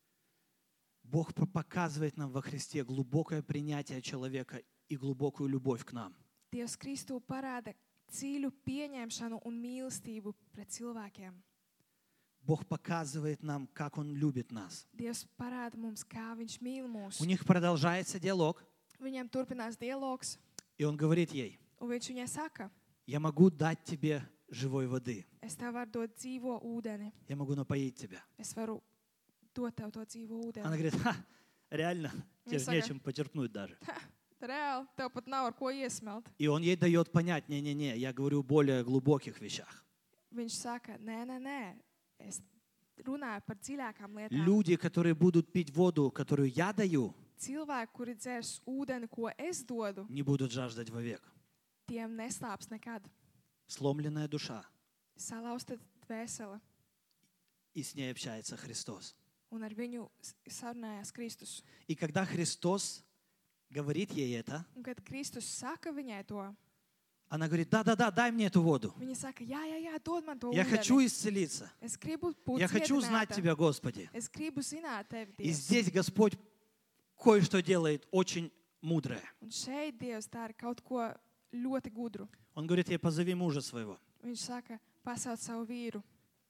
Бог показывает нам во Христе глубокое принятие человека и глубокую любовь к нам.
Dievs Kristū parāda dziļu pieņemšanu un mīlestību pret cilvēkiem.
Бог показывает нам, как Он любит нас.
Dievs parāda mums, kā Viņš mīl mūs.
У них продолжается диалог,
Viņam turpinās dialogs,
и Он говорит ей,
un viņš viņai saka,
я могу дать тебе живой воды,
es tev varu dot dzīvo ūdeni.
я могу напоить тебя.
Es varu dot tev to dzīvo
Она
ūdeni.
говорит, Реально, тебе же
Высоко.
нечем почерпнуть даже.
Reāli, tev pat nav ar ko iesmelt.
И он ей дает понять, не-не-не, я говорю о более глубоких вещах.
Viņš saka, nē, es runāju par dziļākām lietām.
Люди, которые будут пить воду, которую я даю,
Cilvēki, kuri dzers ūdeni, ko es dodu,
не будут жаждать вовек.
tiem neslāps nekad.
Сломленная душа,
Salauzta dvēsele,
и с ней общается Христос.
un ar viņu sarunājās Kristus.
И когда Христос говорит ей это,
Un kad Kristus saka viņai to,
она говорит, да-да-да, дай мне эту воду.
viņa saka, jā, dod man to
Я
ūdeni.
хочу исцелиться.
Es gribu būt
Я хочу знать
dziedināta.
Тебя, Господи.
Es gribu zināt tevi,
И
Dievs.
здесь Господь кое-что делает очень мудрое.
Un šeit Dievs dara kaut ko ļoti gudru.
Он говорит ей, позови мужа своего.
Viņš saka, pasauc savu vīru,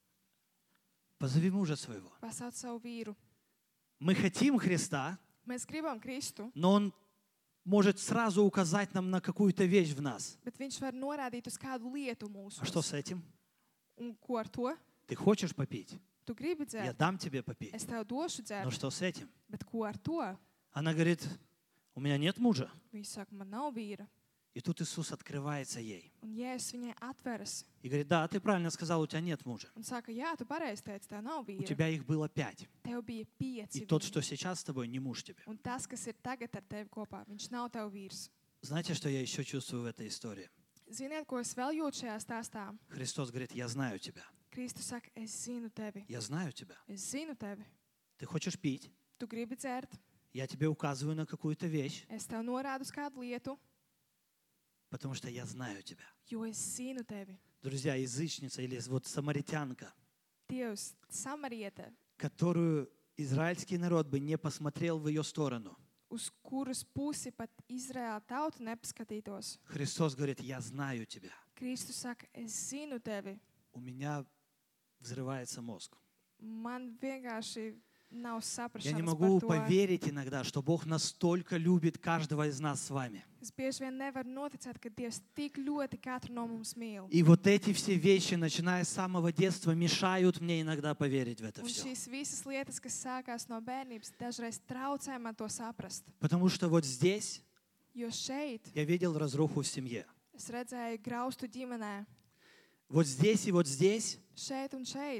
Позови мужа своего.
pasauc savu vīru.
Мы хотим Христа,
Mēs gribam Kristu,
но Он может сразу указать нам на какую-то вещь в нас.
bet viņš var norādīt uz kādu lietu mūsu.
А что с этим?
Un ko ar to?
Ты хочешь попить?
Tu gribi
Я
dzert,
дам тебе попить.
es tev došu
Но
dzert,
что с этим?
bet ko ar to?
Она говорит, у меня нет мужа.
Viņš saka, man nav vīra.
И тут Иисус открывается ей.
Un Jēzus viņai atveras
И говорит, да, ты правильно сказал, у тебя нет мужа.
un saka, jā, tu pareizi teici, tev nav
У
vīra.
тебя их было 5.
Tev bija
И
5
тот,
viņi.
что сейчас с тобой, не муж тебе.
Un tas, kas ir tagad ar tevi kopā, viņš nav tev vīrs.
Знаете, что я еще чувствую в этой истории?
Ziniet, ko es vēl jūtu šajā stāstā?
Христос говорит, я знаю тебя.
Kristus saka, es zinu tevi.
Я знаю тебя.
Es zinu tevi.
Ты хочешь пить?
Tu gribi dzert.
Я тебе указываю на какую-то вещь,
Es tev norādu uz kādu lietu,
потому что я знаю тебя.
jo es zinu tevi.
Друзья, язычница или вот самаритянка,
Dievs, samarieta,
которую израильский народ бы не посмотрел в ее сторону.
uz kuras pusi pat Izraēla tauta nepaskatītos.
Христос говорит, я знаю тебя.
Kristus saka, es zinu tevi.
У меня взрывается мозг.
Man vienkārši nav
Я не
saprašanas
могу
par to.
поверить иногда, что Бог настолько любит каждого из нас с вами.
Es bieži vien nevaru noticēt, ka Dievs tik ļoti katru no mums mīl.
И вот эти все вещи, начиная с самого детства, мешают мне иногда поверить в это
Un
все.
šīs visas lietas, kas sākās no bērnības, dažreiz traucē man to saprast.
Потому что вот здесь
Jo šeit
я видел разруху в семье.
es redzēju graustu ģimenē.
Вот здесь и вот здесь
Šeit un šeit.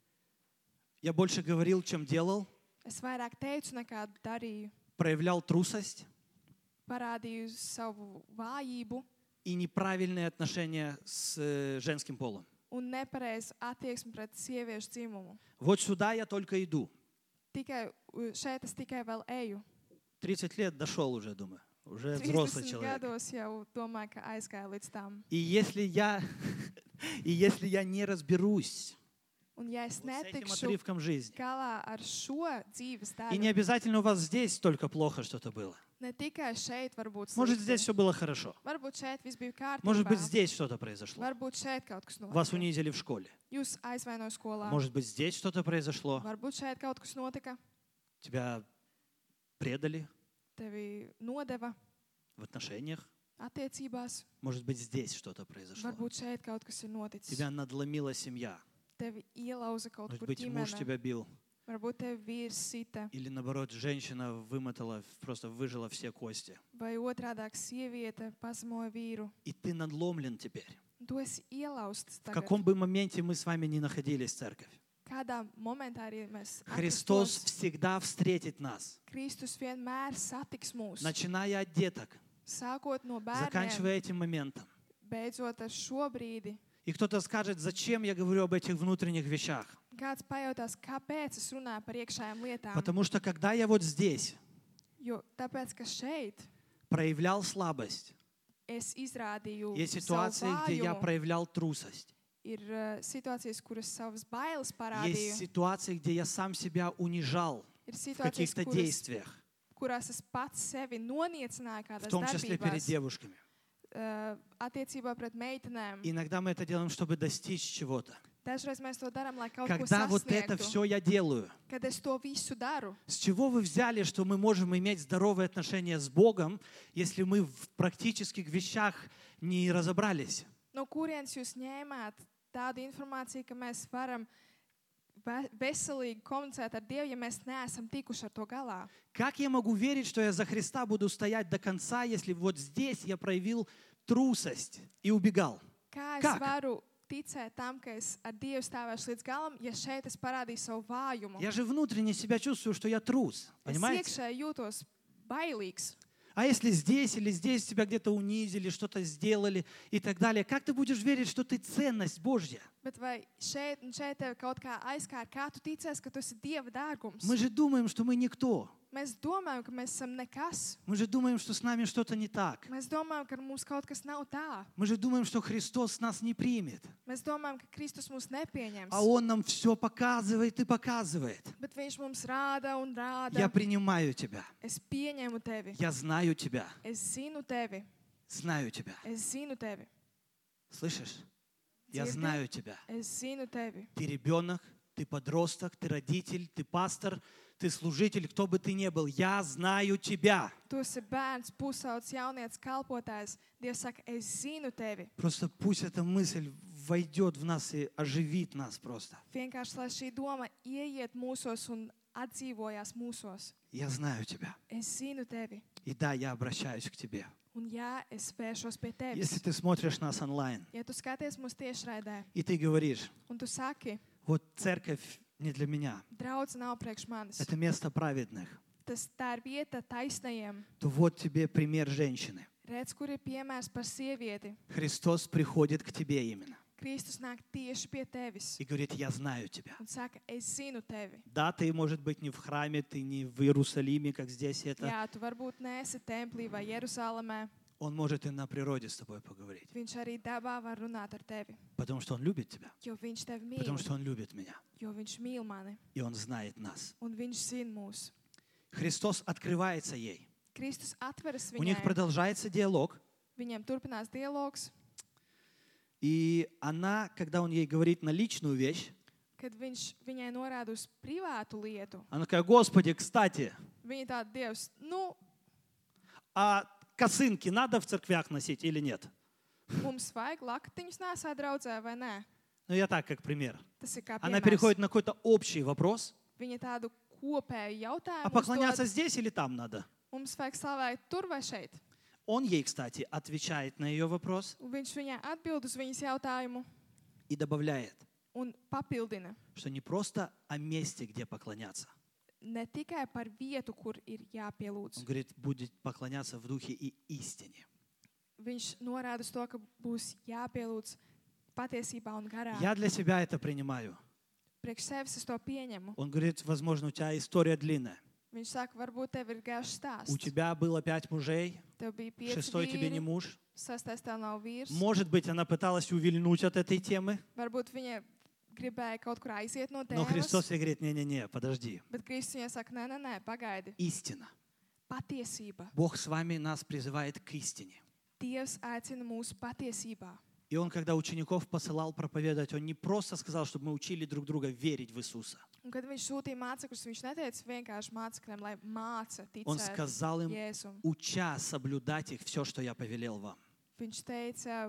я больше говорил, чем делал,
Es vairāk teicu nekā darīju.
проявлял трусость
Parādīju savu vājību
и неправильные отношения с женским полом.
un nepareizu attieksmi pret sieviešu dzimumu.
Вот сюда я только иду.
Tikai šeit es tikai vēl eju.
30 лет дошел уже, думаю. Уже взрослый
30
человек.
gados jau domāju, ka aizgāju līdz tam.
И если я не разберусь
Un ja es
вот с этим
netikšu
отрывком жизни,
galā ar šo dzīves
и не
daļu,
обязательно у вас здесь только плохо что-то было.
ne tikai šeit varbūt
Может,
slikti.
здесь все было хорошо.
Varbūt šeit viss bija
Может быть,
kārtībā.
здесь что-то произошло.
Varbūt šeit kaut kas
Вас
notika.
унизили в школе.
Jūs aizvainoja skolā.
Может быть, здесь что-то произошло.
Varbūt šeit kaut kas notika.
Тебя предали
Tevi nodeva
в отношениях.
attiecībās.
Может быть, здесь что-то произошло.
Varbūt šeit kaut kas ir noticis.
Тебя надломила семья.
Tevi ielauza kaut
Может
kur
быть, муж
ģimene.
тебя бил.
Varbūt tevi vīrs sita.
Или, наоборот, женщина вымотала, просто выжила все кости.
Vai otrādāk sieviete pazemoja vīru.
И ты надломлен теперь.
Un tu esi ielausts
В
tagad.
каком бы моменте мы с вами ни находились, церковь,
Kādā momentā arī mēs
Христос
atrastos,
всегда встретит нас,
Kristus vienmēr satiks mūs.
начиная от деток,
Sākot no bērniem,
заканчивая этим моментом.
beidzot ar šo brīdi.
И кто-то скажет, зачем я говорю об этих внутренних вещах?
Kāds pajautās, kāpēc es runāju par iekšējām lietām?
Потому что когда я вот здесь
Jo tāpēc, ka šeit
проявлял слабость,
es izrādīju
есть
savu
ситуации, где я
vājumu,
проявлял трусость,
ir situācijas, kuras savas bailes
есть
parādīju.
ситуации, где я сам себя унижал
Ir
в
situācijas,
каких-то
kuras,
действиях,
kurās es pats sevi noniecināju
в
kādās
том числе перед
darbībās,
девушками.
attiecībā pret meitenēm.
Иногда мы это делаем, чтобы достичь чего-то.
Dažreiz mēs to darām, lai kaut
Когда
ko
вот это
sasniegtu.
все я делаю,
Kad es to visu daru,
с чего вы взяли, что мы можем иметь здоровые отношения с Богом, если мы в практических вещах не разобрались?
no kurienes jūs ņēmāt tādu informāciju, ka mēs varam veselīgi komunicēt ar Dievu, ja mēs neesam tikuši ar to galā?
Как я могу верить, что я за Христа буду стоять до конца, если вот здесь я проявил трусость и убегал?
Kā es
Как?
varu ticēt tam, ka es ar Dievu stāvēšu līdz galam, ja šeit es parādīju savu vājumu?
Я же внутренне себя чувствую, что я трус.
Es
Понимаете?
iekšēji jūtos bailīgs.
А если здесь или здесь тебя где-то унизили, что-то сделали и так далее, как ты будешь верить, что ты ценность Божья?
Bet vai šeit un šeit tevi kaut kā aizkārt, kā tu ticies, ka tu esi Dieva dārgums?
Мы же думаем, что мы никто.
Mēs domājam, ka mēs esam nekas.
Мы же думаем, что с нами что-то не так.
Mēs domājam, ka mums kaut kas nav tā.
Мы же думаем, что Христос нас не примет.
Mēs domājam, ka Kristus mūs nepieņems.
А Он нам все показывает и показывает.
Bet viņš mums rāda un rāda.
Я принимаю тебя.
Es pieņemu tevi.
Я знаю тебя.
Es zinu tevi.
Знаю тебя.
Es zinu tevi.
Слышишь? Я
Dzirdi?
знаю тебя.
Es zinu tevi.
Ты ребенок, ты подросток, ты родитель, ты пастор, ты служитель, кто бы ты ни был. Я знаю тебя.
Tu esi bērns, pusaudzis, jaunietis, kalpotājs. Dievs saka, es zinu tevi.
Просто пусть эта мысль войдет в нас и оживит нас просто.
Vienkārši, lai šī doma ieiet mūsos un atdzīvojās mūsos.
Я знаю тебя.
Es zinu tevi.
И да, я обращаюсь к тебе.
Un jā, es vēršos pie
Если
tevis.
ты смотришь нас онлайн,
Ja tu skaties mūsu tiešraidē,
и ты говоришь,
un tu saki,
вот церковь не для меня,
draudz nav priekš manis,
это место праведных,
tā ir vieta taisnajiem.
то вот тебе пример женщины.
Redz, kur ir piemērs par sievieti.
Христос приходит к тебе именно
Kristus nāk tieši pie tevis
и говорит, я знаю тебя.
un saka, es zinu tevi.
Да, ты, может быть, не в храме, ты не в Иерусалиме, как здесь это.
Jā, tu varbūt neesi templī vai Jerusalemē.
Он может и на природе с тобой поговорить,
Viņš arī dabā var runāt ar tevi,
потому что Он любит тебя,
jo viņš tevi mīl,
потому что Он любит меня,
jo viņš mīl mani
и Он знает нас.
un viņš zina mūs.
Христос открывается ей.
Kristus atveras
У них
viņai,
продолжается диалог,
viņiem turpinās dialogs,
и она, когда Он ей говорит на личную вещь,
kad viņš viņai norāda uz privātu lietu.
она такая, Господи, кстати,
Viņa tāda, Dievs, nu,
а косынки надо в церквях носить или нет?
mums vajag lakatiņus nesā draudzē vai nē?
Ну, я так, как пример.
Tas ir kā
Она
piemērs.
переходит на какой-то общий вопрос,
Viņa tādu kopēju
а
jautājumu
поклоняться
uzdod.
здесь или там надо?
Mums vajag slavēt tur vai šeit.
Он ей, кстати, отвечает на ее вопрос
Un viņš viņai atbild uz viņas jautājumu
и добавляет,
un papildina.
что не просто о месте, где поклоняться.
Ne tikai par vietu, kur ir
Он
jāpielūdz.
говорит, будет поклоняться в духе и истине.
Viņš norāda uz to, ka būs jāpielūdz patiesībā un garā.
Я для себя это принимаю.
Priekš sevis es to pieņemu.
Он говорит, возможно, у тебя история длинная.
Viņš saka, varbūt tev ir garš
У
stāsts.
тебя было 5 мужей,
Tev bija 5
6 тебе не
vīri,
муж.
6 tev nav vīrs.
Может быть, она пыталась увильнуть от этой темы,
Varbūt viņa gribēja kaut kur aiziet no
но Христос
tēmas.
ей говорит, не-не-не, подожди.
Bet Kristus viņai saka, nē, pagaidi.
Истина.
Patiesība.
Бог с вами нас призывает к истине.
Dievs aicina mūsu patiesībā.
И Он, когда учеников посылал проповедовать, Он не просто сказал, чтобы мы учили друг друга верить в Иисуса.
Un, kad viņš sūtīja mācekļus, viņš neteica vienkārši mācekļiem, lai māca
Он
ticēt
сказал им,
Jēzum.
уча соблюдать их все, что я повелел вам.
Viņš teica,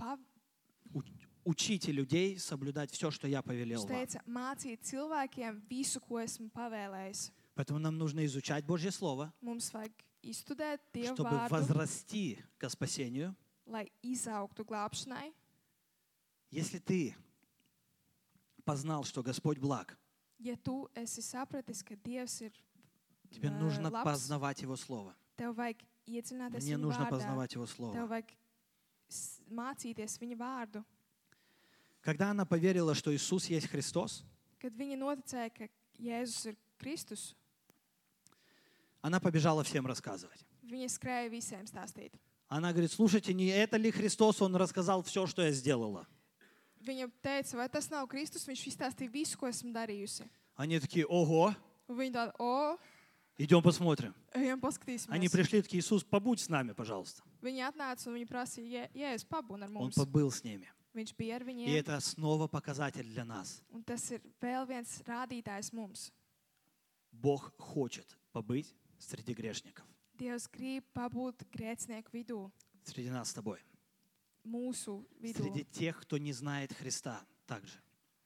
Учите людей соблюдать все, что я повелел
viņš
вам.
teica mācīt cilvēkiem visu, ko esmu pavēlējis.
Поэтому нам нужно изучать Божье Слово,
Mums vajag izstudēt Dievu
чтобы
vārdu,
возрасти к спасению.
lai izaugtu glābšanai.
Если ты познал, что Господь благ,
Ja tu esi sapratis, ka Dievs ir
тебе нужно
labs,
познавать Его Слово.
tev vajag iedziļināties
Мне
viņa
нужно
vārdā.
познавать Его
Tev
Слово.
vajag mācīties viņa vārdu.
Когда она поверила, что Иисус есть Христос,
Kad viņa noticēja, ka Jēzus ir Kristus,
она побежала всем рассказывать.
viņa skrēja visiem stāstīt.
Она говорит, слушайте, не это ли Христос? Он рассказал все, что я сделала.
Viņa teica, vai tas nav Kristus? Viņš izstāstīja visu, ko esmu darījusi.
Они такие, ого,
Un viņa tāda, o,
идем посмотрим.
ejam
Они
paskatīsimies.
пришли, такие, Иисус, побудь с нами, пожалуйста.
Viņa atnāca un viņa prasīja, Jēzus, pabūn ar
Он
mums.
побыл с ними.
Viņš bija ar
И
viņiem.
это снова показатель для нас.
Un tas ir vēl viens rādītājs mums.
Бог хочет побыть среди грешников,
Dievs grib pabūt grēcinieku vidū,
среди нас с тобой,
mūsu vidū.
среди тех, кто не знает Христа также.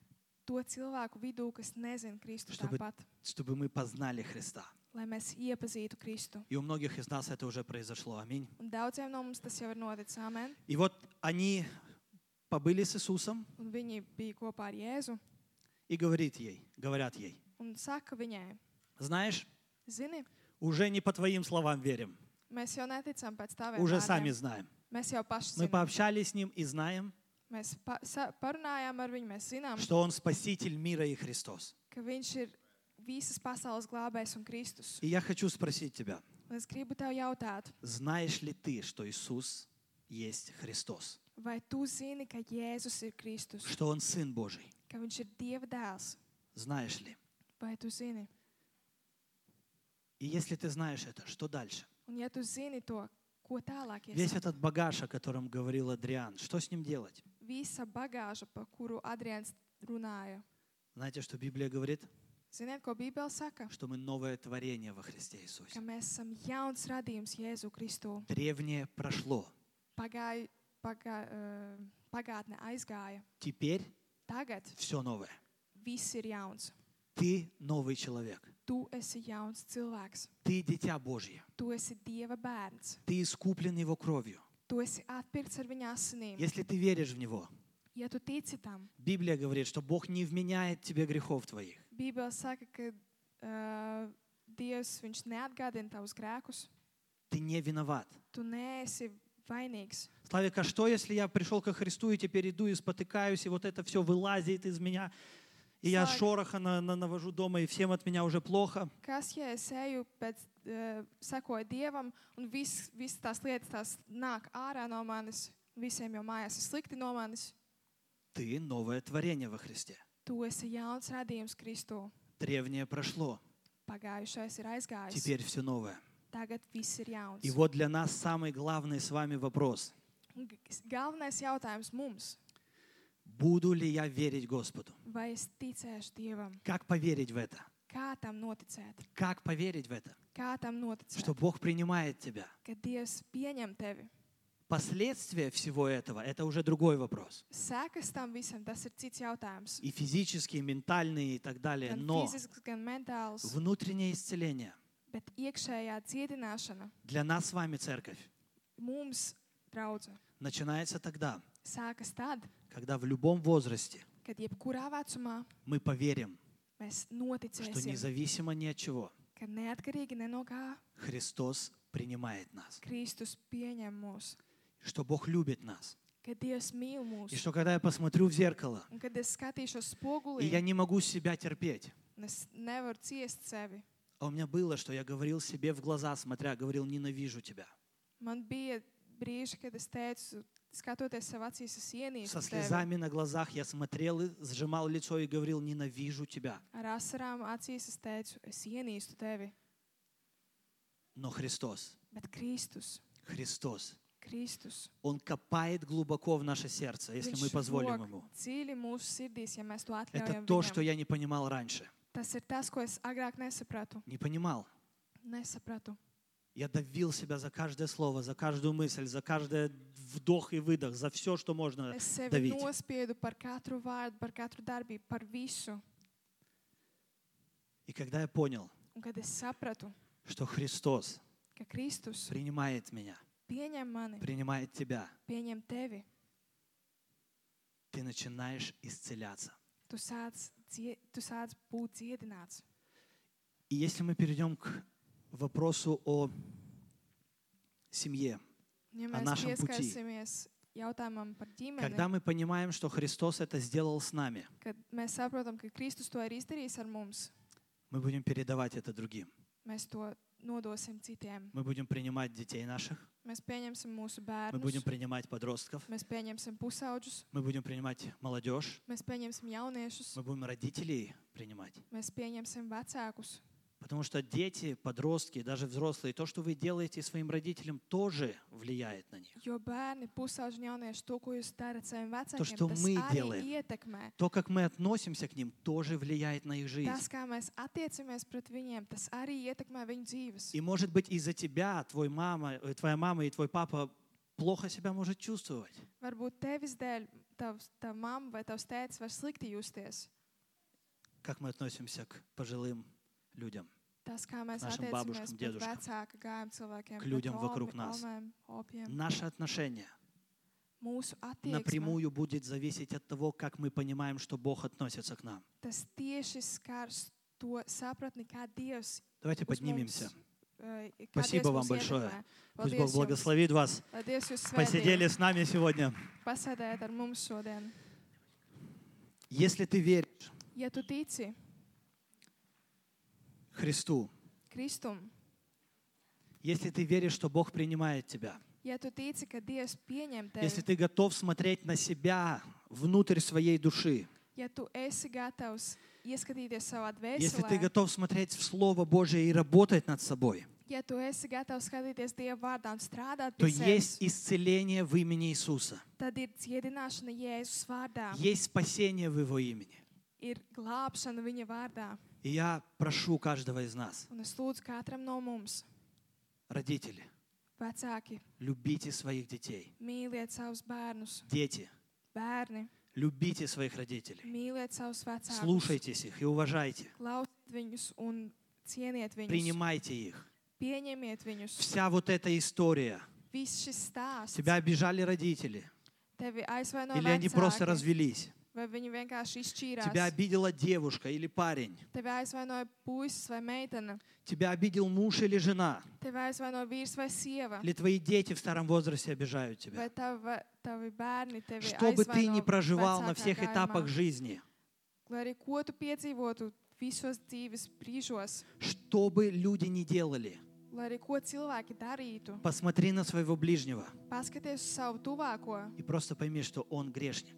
to cilvēku vidū, kas nezina Kristu
Чтобы-
tāpat,
чтобы мы познали Христа.
lai mēs iepazītu Kristu.
И у многих из нас это уже произошло. Аминь.
Un daudziem no mums tas jau ir noticis, amen.
И вот они побыли с Иисусом
Un viņi bija kopā ar Jēzu
и говорят ей,
un saka viņai,
знаешь,
zini,
уже не по твоим словам верим,
mēs jau neticam pēc taviem
уже сами
vārdiem.
знаем.
Mēs jau paši
Мы
zinām.
пообщались с Ним и знаем,
Mēs parunājām ar viņu, mēs zinām,
что Он Спаситель мира и Христос.
ka viņš ir visas pasaules glābējs un Kristus.
И я хочу sпросить тебя,
Un es gribu tev jautāt,
знаешь ли ты, что Иисус есть Христос?
vai tu zini, ka Jēzus ir Kristus,
Что Он Сын Божий?
ka viņš ir Dieva dēls?
Знаешь ли?
Vai tu zini?
И если ты знаешь это, что дальше?
Un ja tu zini to, ko tālāk
Весь
iesaka?
этот багаж, о котором говорил Адриан, что с ним делать?
Visa bagāža, pa kuru Adrians runāja.
Знаете, что Библия говорит?
Ziniet, ko Bībele saka?
Что мы новое творение во Христе
Ka
Иисусе.
mēs esam jauns radījums Jēzu Kristu.
Древнее прошло.
Pagātne aizgāja.
Теперь
Tagad
все новое.
viss ir jauns.
Ты новый человек.
Tu esi jauns cilvēks.
Ты дитя Божье.
Tu esi Dieva bērns.
Ты искуплен Его кровью.
Tu esi atpirkts ar viņa asinīm.
Если ты веришь в Него,
Ja tu tici tam,
Библия говорит, что Бог не вменяет тебе грехов твоих.
Bībele saka, ka Dievs viņš neatgādina tavus grēkus.
Ты не виноват.
Tu neesi vainīgs.
Славик, а что, если я пришел ко Христу и теперь иду и спотыкаюсь, и вот это все вылазит из меня, и я
Славик.
шороха навожу дома, и всем от меня уже плохо?
Kas, ja es eju sekoju Dievam, un visas tās lietas tās nāk ārā no manis, visiem jau mājās ir slikti no manis?
Ты новое творение во Христе.
Tu esi jauns radījums Kristu.
Древнее прошло.
Pagājušais ir aizgājis.
Теперь все новое.
Tagad viss ir jauns.
И вот для нас самый главный с вами вопрос.
Un galvenais jautājums mums,
Буду ли я верить Господу?
vai es ticēšu Dievam?
Как поверить в это?
Kā tam noticēt?
Как поверить в это?
Kā tam noticēt?
Что Бог принимает тебя.
Ka Dievs pieņem tevi.
Последствия всего этого – это уже другой вопрос.
Sekas tam visam, tas ir cits jautājums.
И физические, и ментальные, и так далее.
Gan
Но
fizisks, gan mentāls,
внутреннее исцеление
bet iekšējā dziedināšana
для нас с вами, церковь,
mums, draudze,
начинается тогда,
sākas tad,
когда в любом возрасте
kad jebkurā vecumā
мы поверим,
mēs
что
noticēsim,
независимо ни от чего
ka neatkarīgi ne no kā
Христос принимает нас,
Kristus pieņem mūs,
что Бог любит нас.
ka Dievs mīl
И
mūs.
что когда я посмотрю в зеркало,
Un kad es skatīšos
и
spogulī,
я не могу себя терпеть,
un es nevaru ciest sevi.
а у меня было, что я говорил себе в глаза, смотря, говорил, ненавижу тебя.
Man bija brīži, kad es teicu, skatoties sev acīs, es
Со
ienīstu tevi.
слезами на глазах я смотрел, и сжимал лицо и говорил, ненавижу тебя.
Ar asarām acīs es teicu, es ienīstu tevi.
Но Христос,
Bet Kristus, Kristus,
Он копает глубоко в наше сердце, если мы
viņš
позволим
rok
Ему.
dziļi mūsu sirdīs, ja mēs to
Это
atļaujam
то, что
viņam.
я не понимал раньше.
Tas ir tas, ko es agrāk nesapratu.
Не понимал. Я давил себя за каждое слово, за каждую мысль, за каждый вдох и выдох, за все, что можно
Es sevi
давить.
nospiedu par katru vārdu, par katru darbību, par visu.
И когда я понял,
Un kad es sapratu,
что Христос
ka Kristus
принимает меня,
pieņem mani,
принимает тебя,
pieņem tevi,
ты начинаешь исцеляться.
tu sāc būt dziedināts.
И если мы перейдем к вопросу о семье,
Ja
Ar
mēs
našam putī.
pieskarsimies jautājumam par ģimeni,
когда мы понимаем, что Христос это сделал с нами,
kad mēs saprotam, ka Kristus to ir izdarījis ar mums,
мы будем передавать это другим.
mēs to nodosim citiem.
Мы будем принимать детей наших,
Mēs pieņemsim mūsu
мы будем
bērnus,
принимать подростков,
mēs pieņemsim pusauģus,
мы будем принимать молодежь,
mēs pieņemsim jauniešus,
мы будем родителей принимать.
mēs pieņemsim vecākus.
Потому что дети, подростки, даже взрослые, то, что вы делаете своим родителям, тоже влияет на них.
Jo bērni, pusauģi, jaunieši, to, ko jūs darat saviem
То, что
vecākiem, tas
мы
arī
делаем.
ietekmē.
То, как мы относимся к ним, тоже влияет на их жизнь.
Tas, kā mēs attiecamies pret viņiem, tas arī ietekmē viņu dzīves.
И, может быть, из-за тебя твоя мама и твой папа плохо себя может чувствовать.
Varbūt tevis dēļ tava mamma vai tavs tētis var slikti justies.
как мы относимся к пожилым людям,
Tas, kā mēs
Нашим
attiecamies
бабушкам,
pret
дедушкам,
vecāka gājuma cilvēkiem,
к людям
pret
вокруг нас.
omēm, opiem.
Наше отношение
Mūsu attieksme,
напрямую будет зависеть от того, как мы понимаем, что Бог относится к нам.
tas tieši skars to sapratni, kā Dievs
Давайте
uz
поднимемся.
mums, kā
Спасибо
Dievs
вам
mūs
большое.
ietekmē.
Пусть
Paldies
Бог
jums.
благословит вас.
Lai Dievs jūs
Посидели
svētī,
с нами сегодня.
pasēdēt ar mums šodien.
Если ты веришь
Ja tu tici
Христу,
Kristum,
если ты веришь, что Бог принимает тебя,
ja tu tici, ka Dievs pieņem
если
tevi,
ты готов смотреть на себя внутрь своей души,
ja tu esi gatavs ieskatīties savā
если ты
dvēselē,
готов смотреть в Слово Божие и работать над собой,
ja tu esi gatavs skatīties Dieva vārdā un strādāt
то
pie
есть
sevis,
исцеление в имени Иисуса.
tad ir dziedināšana Jēzus vārdā,
Есть спасение в Его имени.
ir glābšana viņa vārdā.
И я прошу каждого из нас,
Un es lūdzu katram no mums,
родители,
vecāki,
любите своих детей.
mīliet savus bērnus,
Дети,
bērni,
любите своих родителей.
mīliet savus vecākus,
Слушайтесь их и уважайте.
klausiet viņus un cieniet viņus,
Принимайте их.
pieņemiet viņus.
Вся вот эта история.
Viss šis stāsts,
Тебя обижали родители.
tevi aizvaino
Или они просто
vecāki,
развелись.
vai viņi vienkārši
Тебя
izšķīrās.
обидела девушка или парень.
Tevi aizvainoja puisis vai meitene,
Тебя обидел муж или жена.
tevi aizvainoja vīrs vai sieva,
Или твои дети в старом возрасте обижают тебя.
vai tavi bērni tevi
Что бы ты ни
aizvaino
проживал на
vecākā
всех
gājumā.
этапах жизни,
Lai arī ko tu piedzīvotu visos dzīves brīžos,
что бы люди ни делали,
lai arī ko cilvēki darītu,
посмотри на своего ближнего
paskaties uz savu tuvāko
и просто пойми, что он грешник.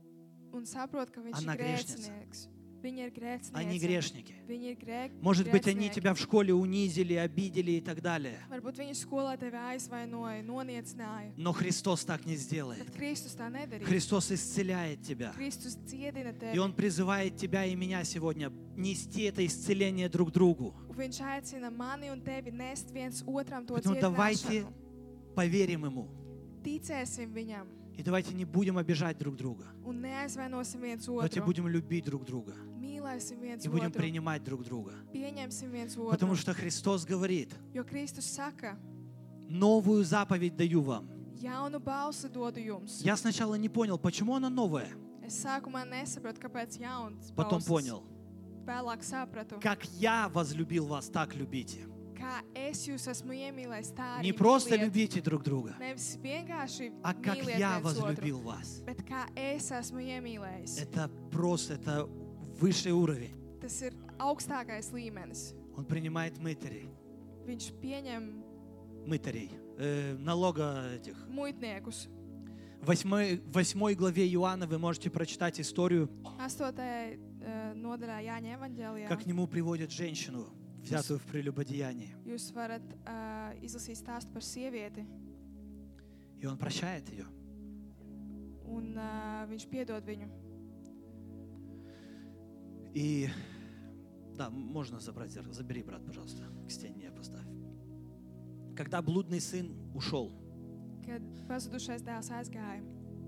un saprot, ka viņš
Она
ir
грешница.
grēcinieks. Viņa ir
Они
grēciniece.
грешники.
Viņa ir
Может быть, они
grēcinieki.
тебя в школе унизили, обидели и так далее.
Varbūt viņa skolā tevi aizvainoja, noniecināja.
Но Христос так не сделает.
Bet Kristus tā nedarīja.
Христос исцеляет тебя.
Kristus dziedina
И
tevi.
Он призывает тебя и меня сегодня нести это исцеление друг другу.
Un viņš aicina mani un tevi nest viens otram to
Поэтому давайте
dziedināšanu.
поверим Ему.
Ticēsim viņam
И давайте не будем обижать друг друга.
un neaizvainosim viens
Давайте
otru.
будем любить друг друга.
Mīlēsim viens
И будем
otru.
принимать друг друга.
Pieņemsim viens
Потому
otru.
что Христос говорит,
Jo Kristus saka,
новую заповедь даю вам.
jaunu balsi dodu jums.
Я сначала не понял, почему она новая.
Es sākumā nesapratu, kāpēc jauns
Потом
balsis.
понял,
Vēlāk sapratu,
как я возлюбил вас, так любите.
kā es jūs esmu iemīlējis, tā arī
Не просто
mīliet.
любите друг друга,
Nevis vienkārši
а как
mīliet
я
viens otru,
возлюбил вас.
bet kā es esmu iemīlējis.
Это просто, это высший уровень.
Tas ir augstākais līmenis.
Он принимает мытарей,
Viņš pieņem
налога этих.
muitniekus.
В 8 главе Иоанна вы можете прочитать историю,
8. Nodaļā Jāņa evaņģēlijā
как к нему приводят женщину, взятую в прелюбодеянии.
jūs varat izlasīt stāstu par sievieti,
И он прощает ее.
un viņš piedod viņu.
И да, можно забрать, забери, брат, пожалуйста, к стене поставь. Когда блудный сын ушел,
Kad pazudušais dēls aizgāja,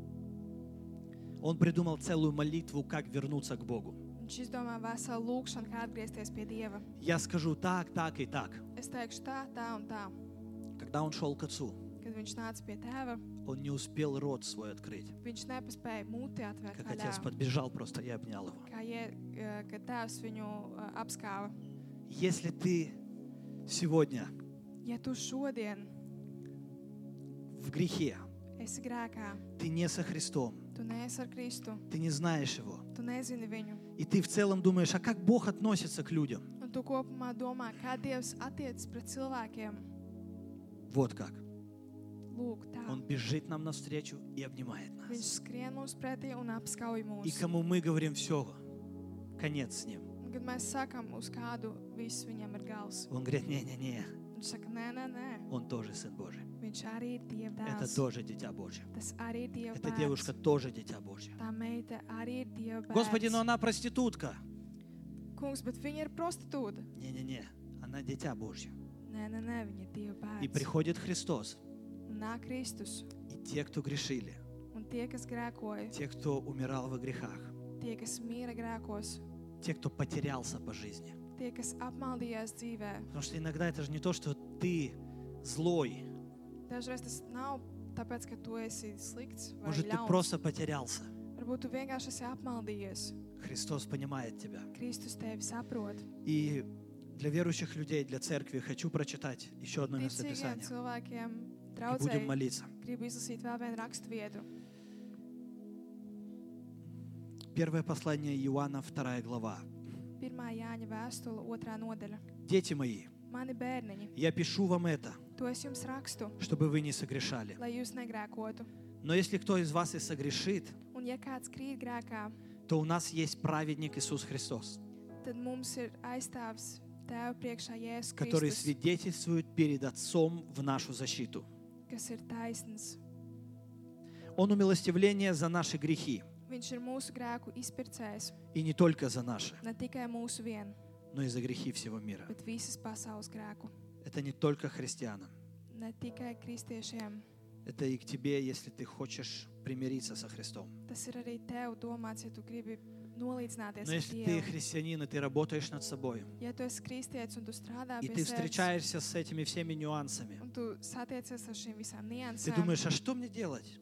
он придумал целую молитву, как вернуться к Богу.
viņš izdomā veselu lūgšanu, kā atgriezties pie Dieva.
Я скажу так, так и так.
Es teikšu tā, tā un tā.
Когда он шел к отцу,
Kad viņš nāca pie tēva,
он не успел рот свой открыть.
viņš nepaspēja muti atvērt
Как отец
vaļā,
подбежал просто и обнял его.
kad tēvs viņu apskāva.
Если ты сегодня
Ja tu šodien
в грехе,
esi grēkā,
ты не со Христом,
tu neesi ar Kristu,
ты не знаешь Его,
tu nezini viņu,
и ты в целом думаешь, а как Бог относится к людям?
un tu kopumā domā, kā Dievs attiecas pret cilvēkiem,
Вот как.
lūk tā.
Он бежит нам навстречу и обнимает
Viņš
нас.
skrien mums pretī un apskauj
И
mūs.
кому мы говорим, все, конец с ним.
Un, kad mēs sakam, uz kādu viss viņam ir gals,
Он говорит, не-не-не,
viņš saka, nē,
он тоже Сын Божий.
viņš arī ir Dieva
Это
dēls.
тоже Дитя Божье.
Tas arī ir Dieva
Эта
bērns.
девушка тоже Дитя Божье.
Tā meita arī ir Dieva
Господи, но
bērns.
она проститутка.
Kungs, bet viņa ir prostitūta.
Не-не-не, она Дитя Божье.
Nē, viņa ir Dieva
И
bērns.
приходит Христос.
Un nāk Kristus.
И те, кто грешили,
Un tie, kas grēkoja,
те, кто умирал во грехах,
tie, kas mīra grēkos,
те, кто потерялся по жизни.
tie, kas apmaldījās dzīvē.
Потому что иногда это же не то, что ты злой.
Dažreiz tas nav tāpēc, ka tu esi slikts vai
Может, ты
ļauns.
просто потерялся.
Varbūt tu vienkārši esi apmaldījies.
Христос понимает тебя.
Kristus tevi saprot.
И для верующих людей, для церкви хочу прочитать еще одно место
Ticīgiem
Писания.
cilvēkiem,
И будем
draudzēji,
молиться.
gribu izlasīt vēl vienu raksturvietu.
Первое послание Иоанна, 2 глава.
1. Jāņa vēstule, 2. nodaļa.
Дети мои,
Mani bērniņi,
я пишу вам это,
to es jums rakstu,
чтобы вы не согрешали.
lai jūs negrēkotu.
Но если кто из вас и согрешит,
Un ja kāds krīt grēkā,
то у нас есть праведник Иисус Христос,
tad mums ir aizstāvs Tēva priekšā Jēzus
который
Kristus,
свидетельствует перед Отцом в нашу защиту.
kas ir taisns.
Он умилостивление за наши грехи,
Viņš ir mūsu grēku izpircējs,
и не только за наши,
ne tikai mūsu vienu,
но и за грехи всего мира.
bet visas pasaules grēku.
Это не только христианам.
Ne tikai kristiešiem.
Это и к тебе, если ты хочешь примириться со Христом.
Tas ir arī tev domāts, ja tu gribi nolīdzināties
Но
ar
если ты
Dievu.
христианин, и ты работаешь над собой,
Ja tu esi kristietis un tu strādā
и
pie
ты
sevis,
встречаешься с этими всеми нюансами,
un tu satiecies ar šīm visām
ты
niansēm,
думаешь, а что мне делать?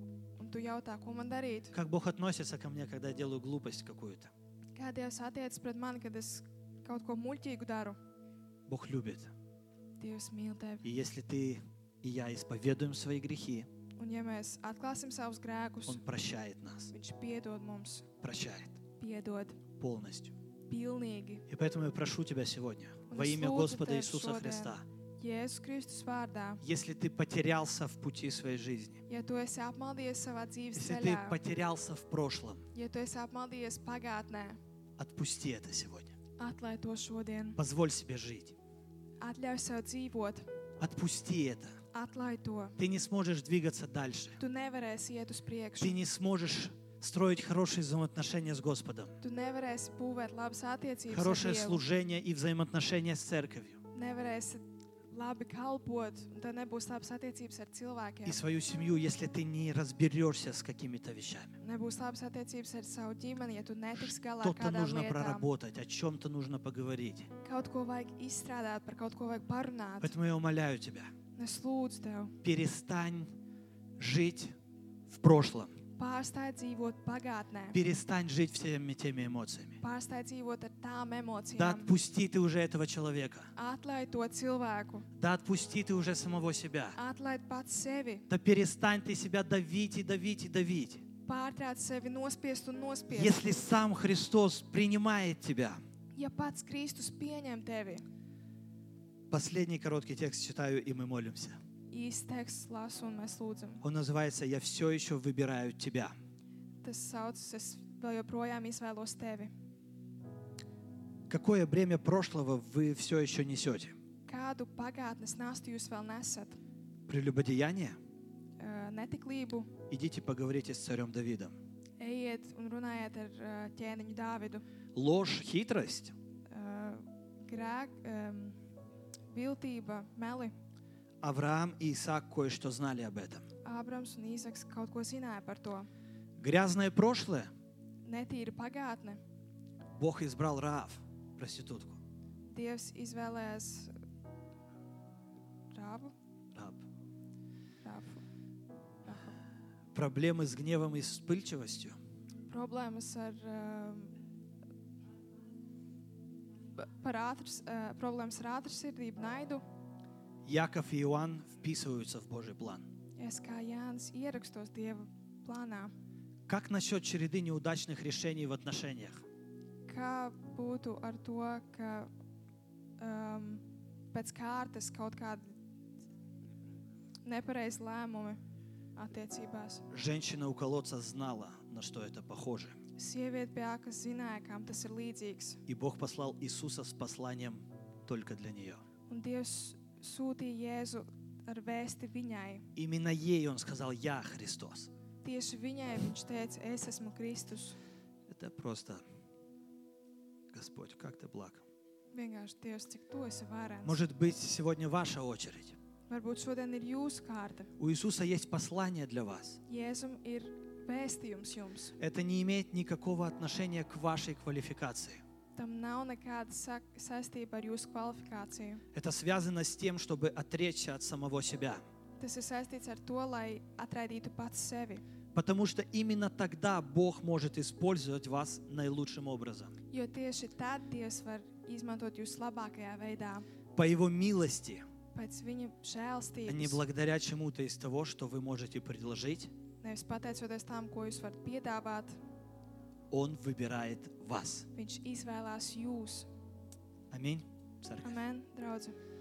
un tu jautā, ko man darīt?
Как Бог относится ко мне, когда я делаю глупость какую-то?
Kā Dievs attiecas pret mani, kad es kaut ko muļķīgu daru?
Бог любит.
Dievs mīl tevi.
И если ты и я исповедуем свои грехи,
Un ja mēs atklāsim savus grēkus,
Он прощает нас.
Viņš piedod mums,
Прощает
piedod
полностью.
pilnīgi.
И поэтому я прошу тебя сегодня,
Un
во
es
имя
lūdzu
Господа
tevi
Иисуса
šodien,
Христа,
Jēzus Kristus vārdā,
если ты потерялся в пути своей жизни,
ja tu esi apmaldījies savā dzīves
если ты
ceļā,
потерялся в прошлом,
ja tu esi apmaldījies pagātnē,
отпусти это сегодня.
atlaid to šodien.
Позволь себе жить.
Atļauj sev dzīvot,
Отпусти это.
atlaid to.
Ты не сможешь двигаться дальше.
Tu nevarēsi iet uz
Ты
priekšu.
не сможешь строить хорошие взаимоотношения с Господом,
Tu nevarēsi būvēt labas attiecības ar
хорошее
Dievu.
служение и взаимоотношения с церковью,
Nevarēsi labi kalpot, un tad nebūs labas attiecības ar
и
cilvēkiem.
свою семью, если ты не разберешься с какими-то вещами.
Nebūs labas attiecības ar savu ģimeni, ja tu netiks galā ar
Что-то
kādām
нужно
lietām.
проработать, о чем-то нужно поговорить.
Kaut ko vajag izstrādāt, par kaut ko vajag parunāt.
Поэтому я умоляю тебя,
Es lūdzu tev,
перестань жить в прошлом,
pārstāj dzīvot pagātnē,
перестань жить всеми теми эмоциями.
pārstāj dzīvot ar tām
Да
emocijām.
отпусти ты уже этого человека,
Atlaid to cilvēku,
да отпусти ты уже самого себя,
atlaid pats sevi,
да перестань ты себя давить и давить и давить.
pārtrauc sevi nospiest un nospiest.
Если сам Христос принимает тебя.
Ja pats Kristus pieņem tevi,
Последний короткий текст читаю, и мы молимся.
īsts teksts lasu un mēs lūdzam.
Он называется «Я все еще выбираю тебя».
Tas saucas, es vēl joprojām izvēlos tevi.
Какое бремя прошлого вы все еще несете?
Kādu pagātnes nastu jūs vēl nesat?
Прелюбодеяние?
Netiklību,
Идите поговорите с царем Давидом.
ejiet un runājiet ar ķēniņu Dāvidu.
Ложь, хитрость?
Viltība, meli.
Авраам и Исаак кое-что знали об этом.
Ābrams un Īzaks kaut ko zināja par to.
Грязное прошлое?
Netīra pagātne.
Бог избрал Раав, проститутку.
Dievs izvēlējās Rāvu.
Проблемы с гневом и вспыльчивостью?
Problēmas ar problēmas ar ātrsirdību, naidu.
Яков и Иоанн вписываются в Божий план.
Es kā Jānis ierakstos Dieva plānā.
Как насчет череды неудачных решений в отношениях?
Kā būtu ar to, ka pēc kārtas kaut kādi nepareizi lēmumi attiecībās?
Женщина у колодца знала, на что это похоже.
Sieviete pie ākas zināja, kam tas ir līdzīgs.
И Бог послал Иисуса с посланием только для нее.
Un Dievs sūtīja Jēzu ar vēsti viņai.
Именно ей Он сказал: «Я Христос».
Tieši viņai viņš teica, es esmu Kristus.
Это просто, Господь, как Ты благ.
Vienkārši Dievs, cik tu esi varens.
Может быть, сегодня ваша очередь.
Varbūt šodien ir jūsu kārta.
У Иисуса есть послание для вас.
Jēzum ir vēstījums jums.
Это не имеет никакого отношения к вашей квалификации.
Tam nav nekāda saistība ar jūsu kvalifikāciju.
Это связано с тем, чтобы отречься от самого себя.
Tas ir saistīts ar to, lai atraidītu pats sevi.
Потому что именно тогда Бог может использовать вас наилучшим образом.
Jo tieši tad Dievs var izmantot jūs labākajā veidā,
По Его милости,
pēc viņa
а не
žēlstības.
благодаря чему-то из того, что вы можете предложить,
Nevis pateicoties tam, ko jūs varat piedāvāt,
Он выбирает вас.
viņš izvēlās jūs.
Аминь. Церковь.
Amen, draudze.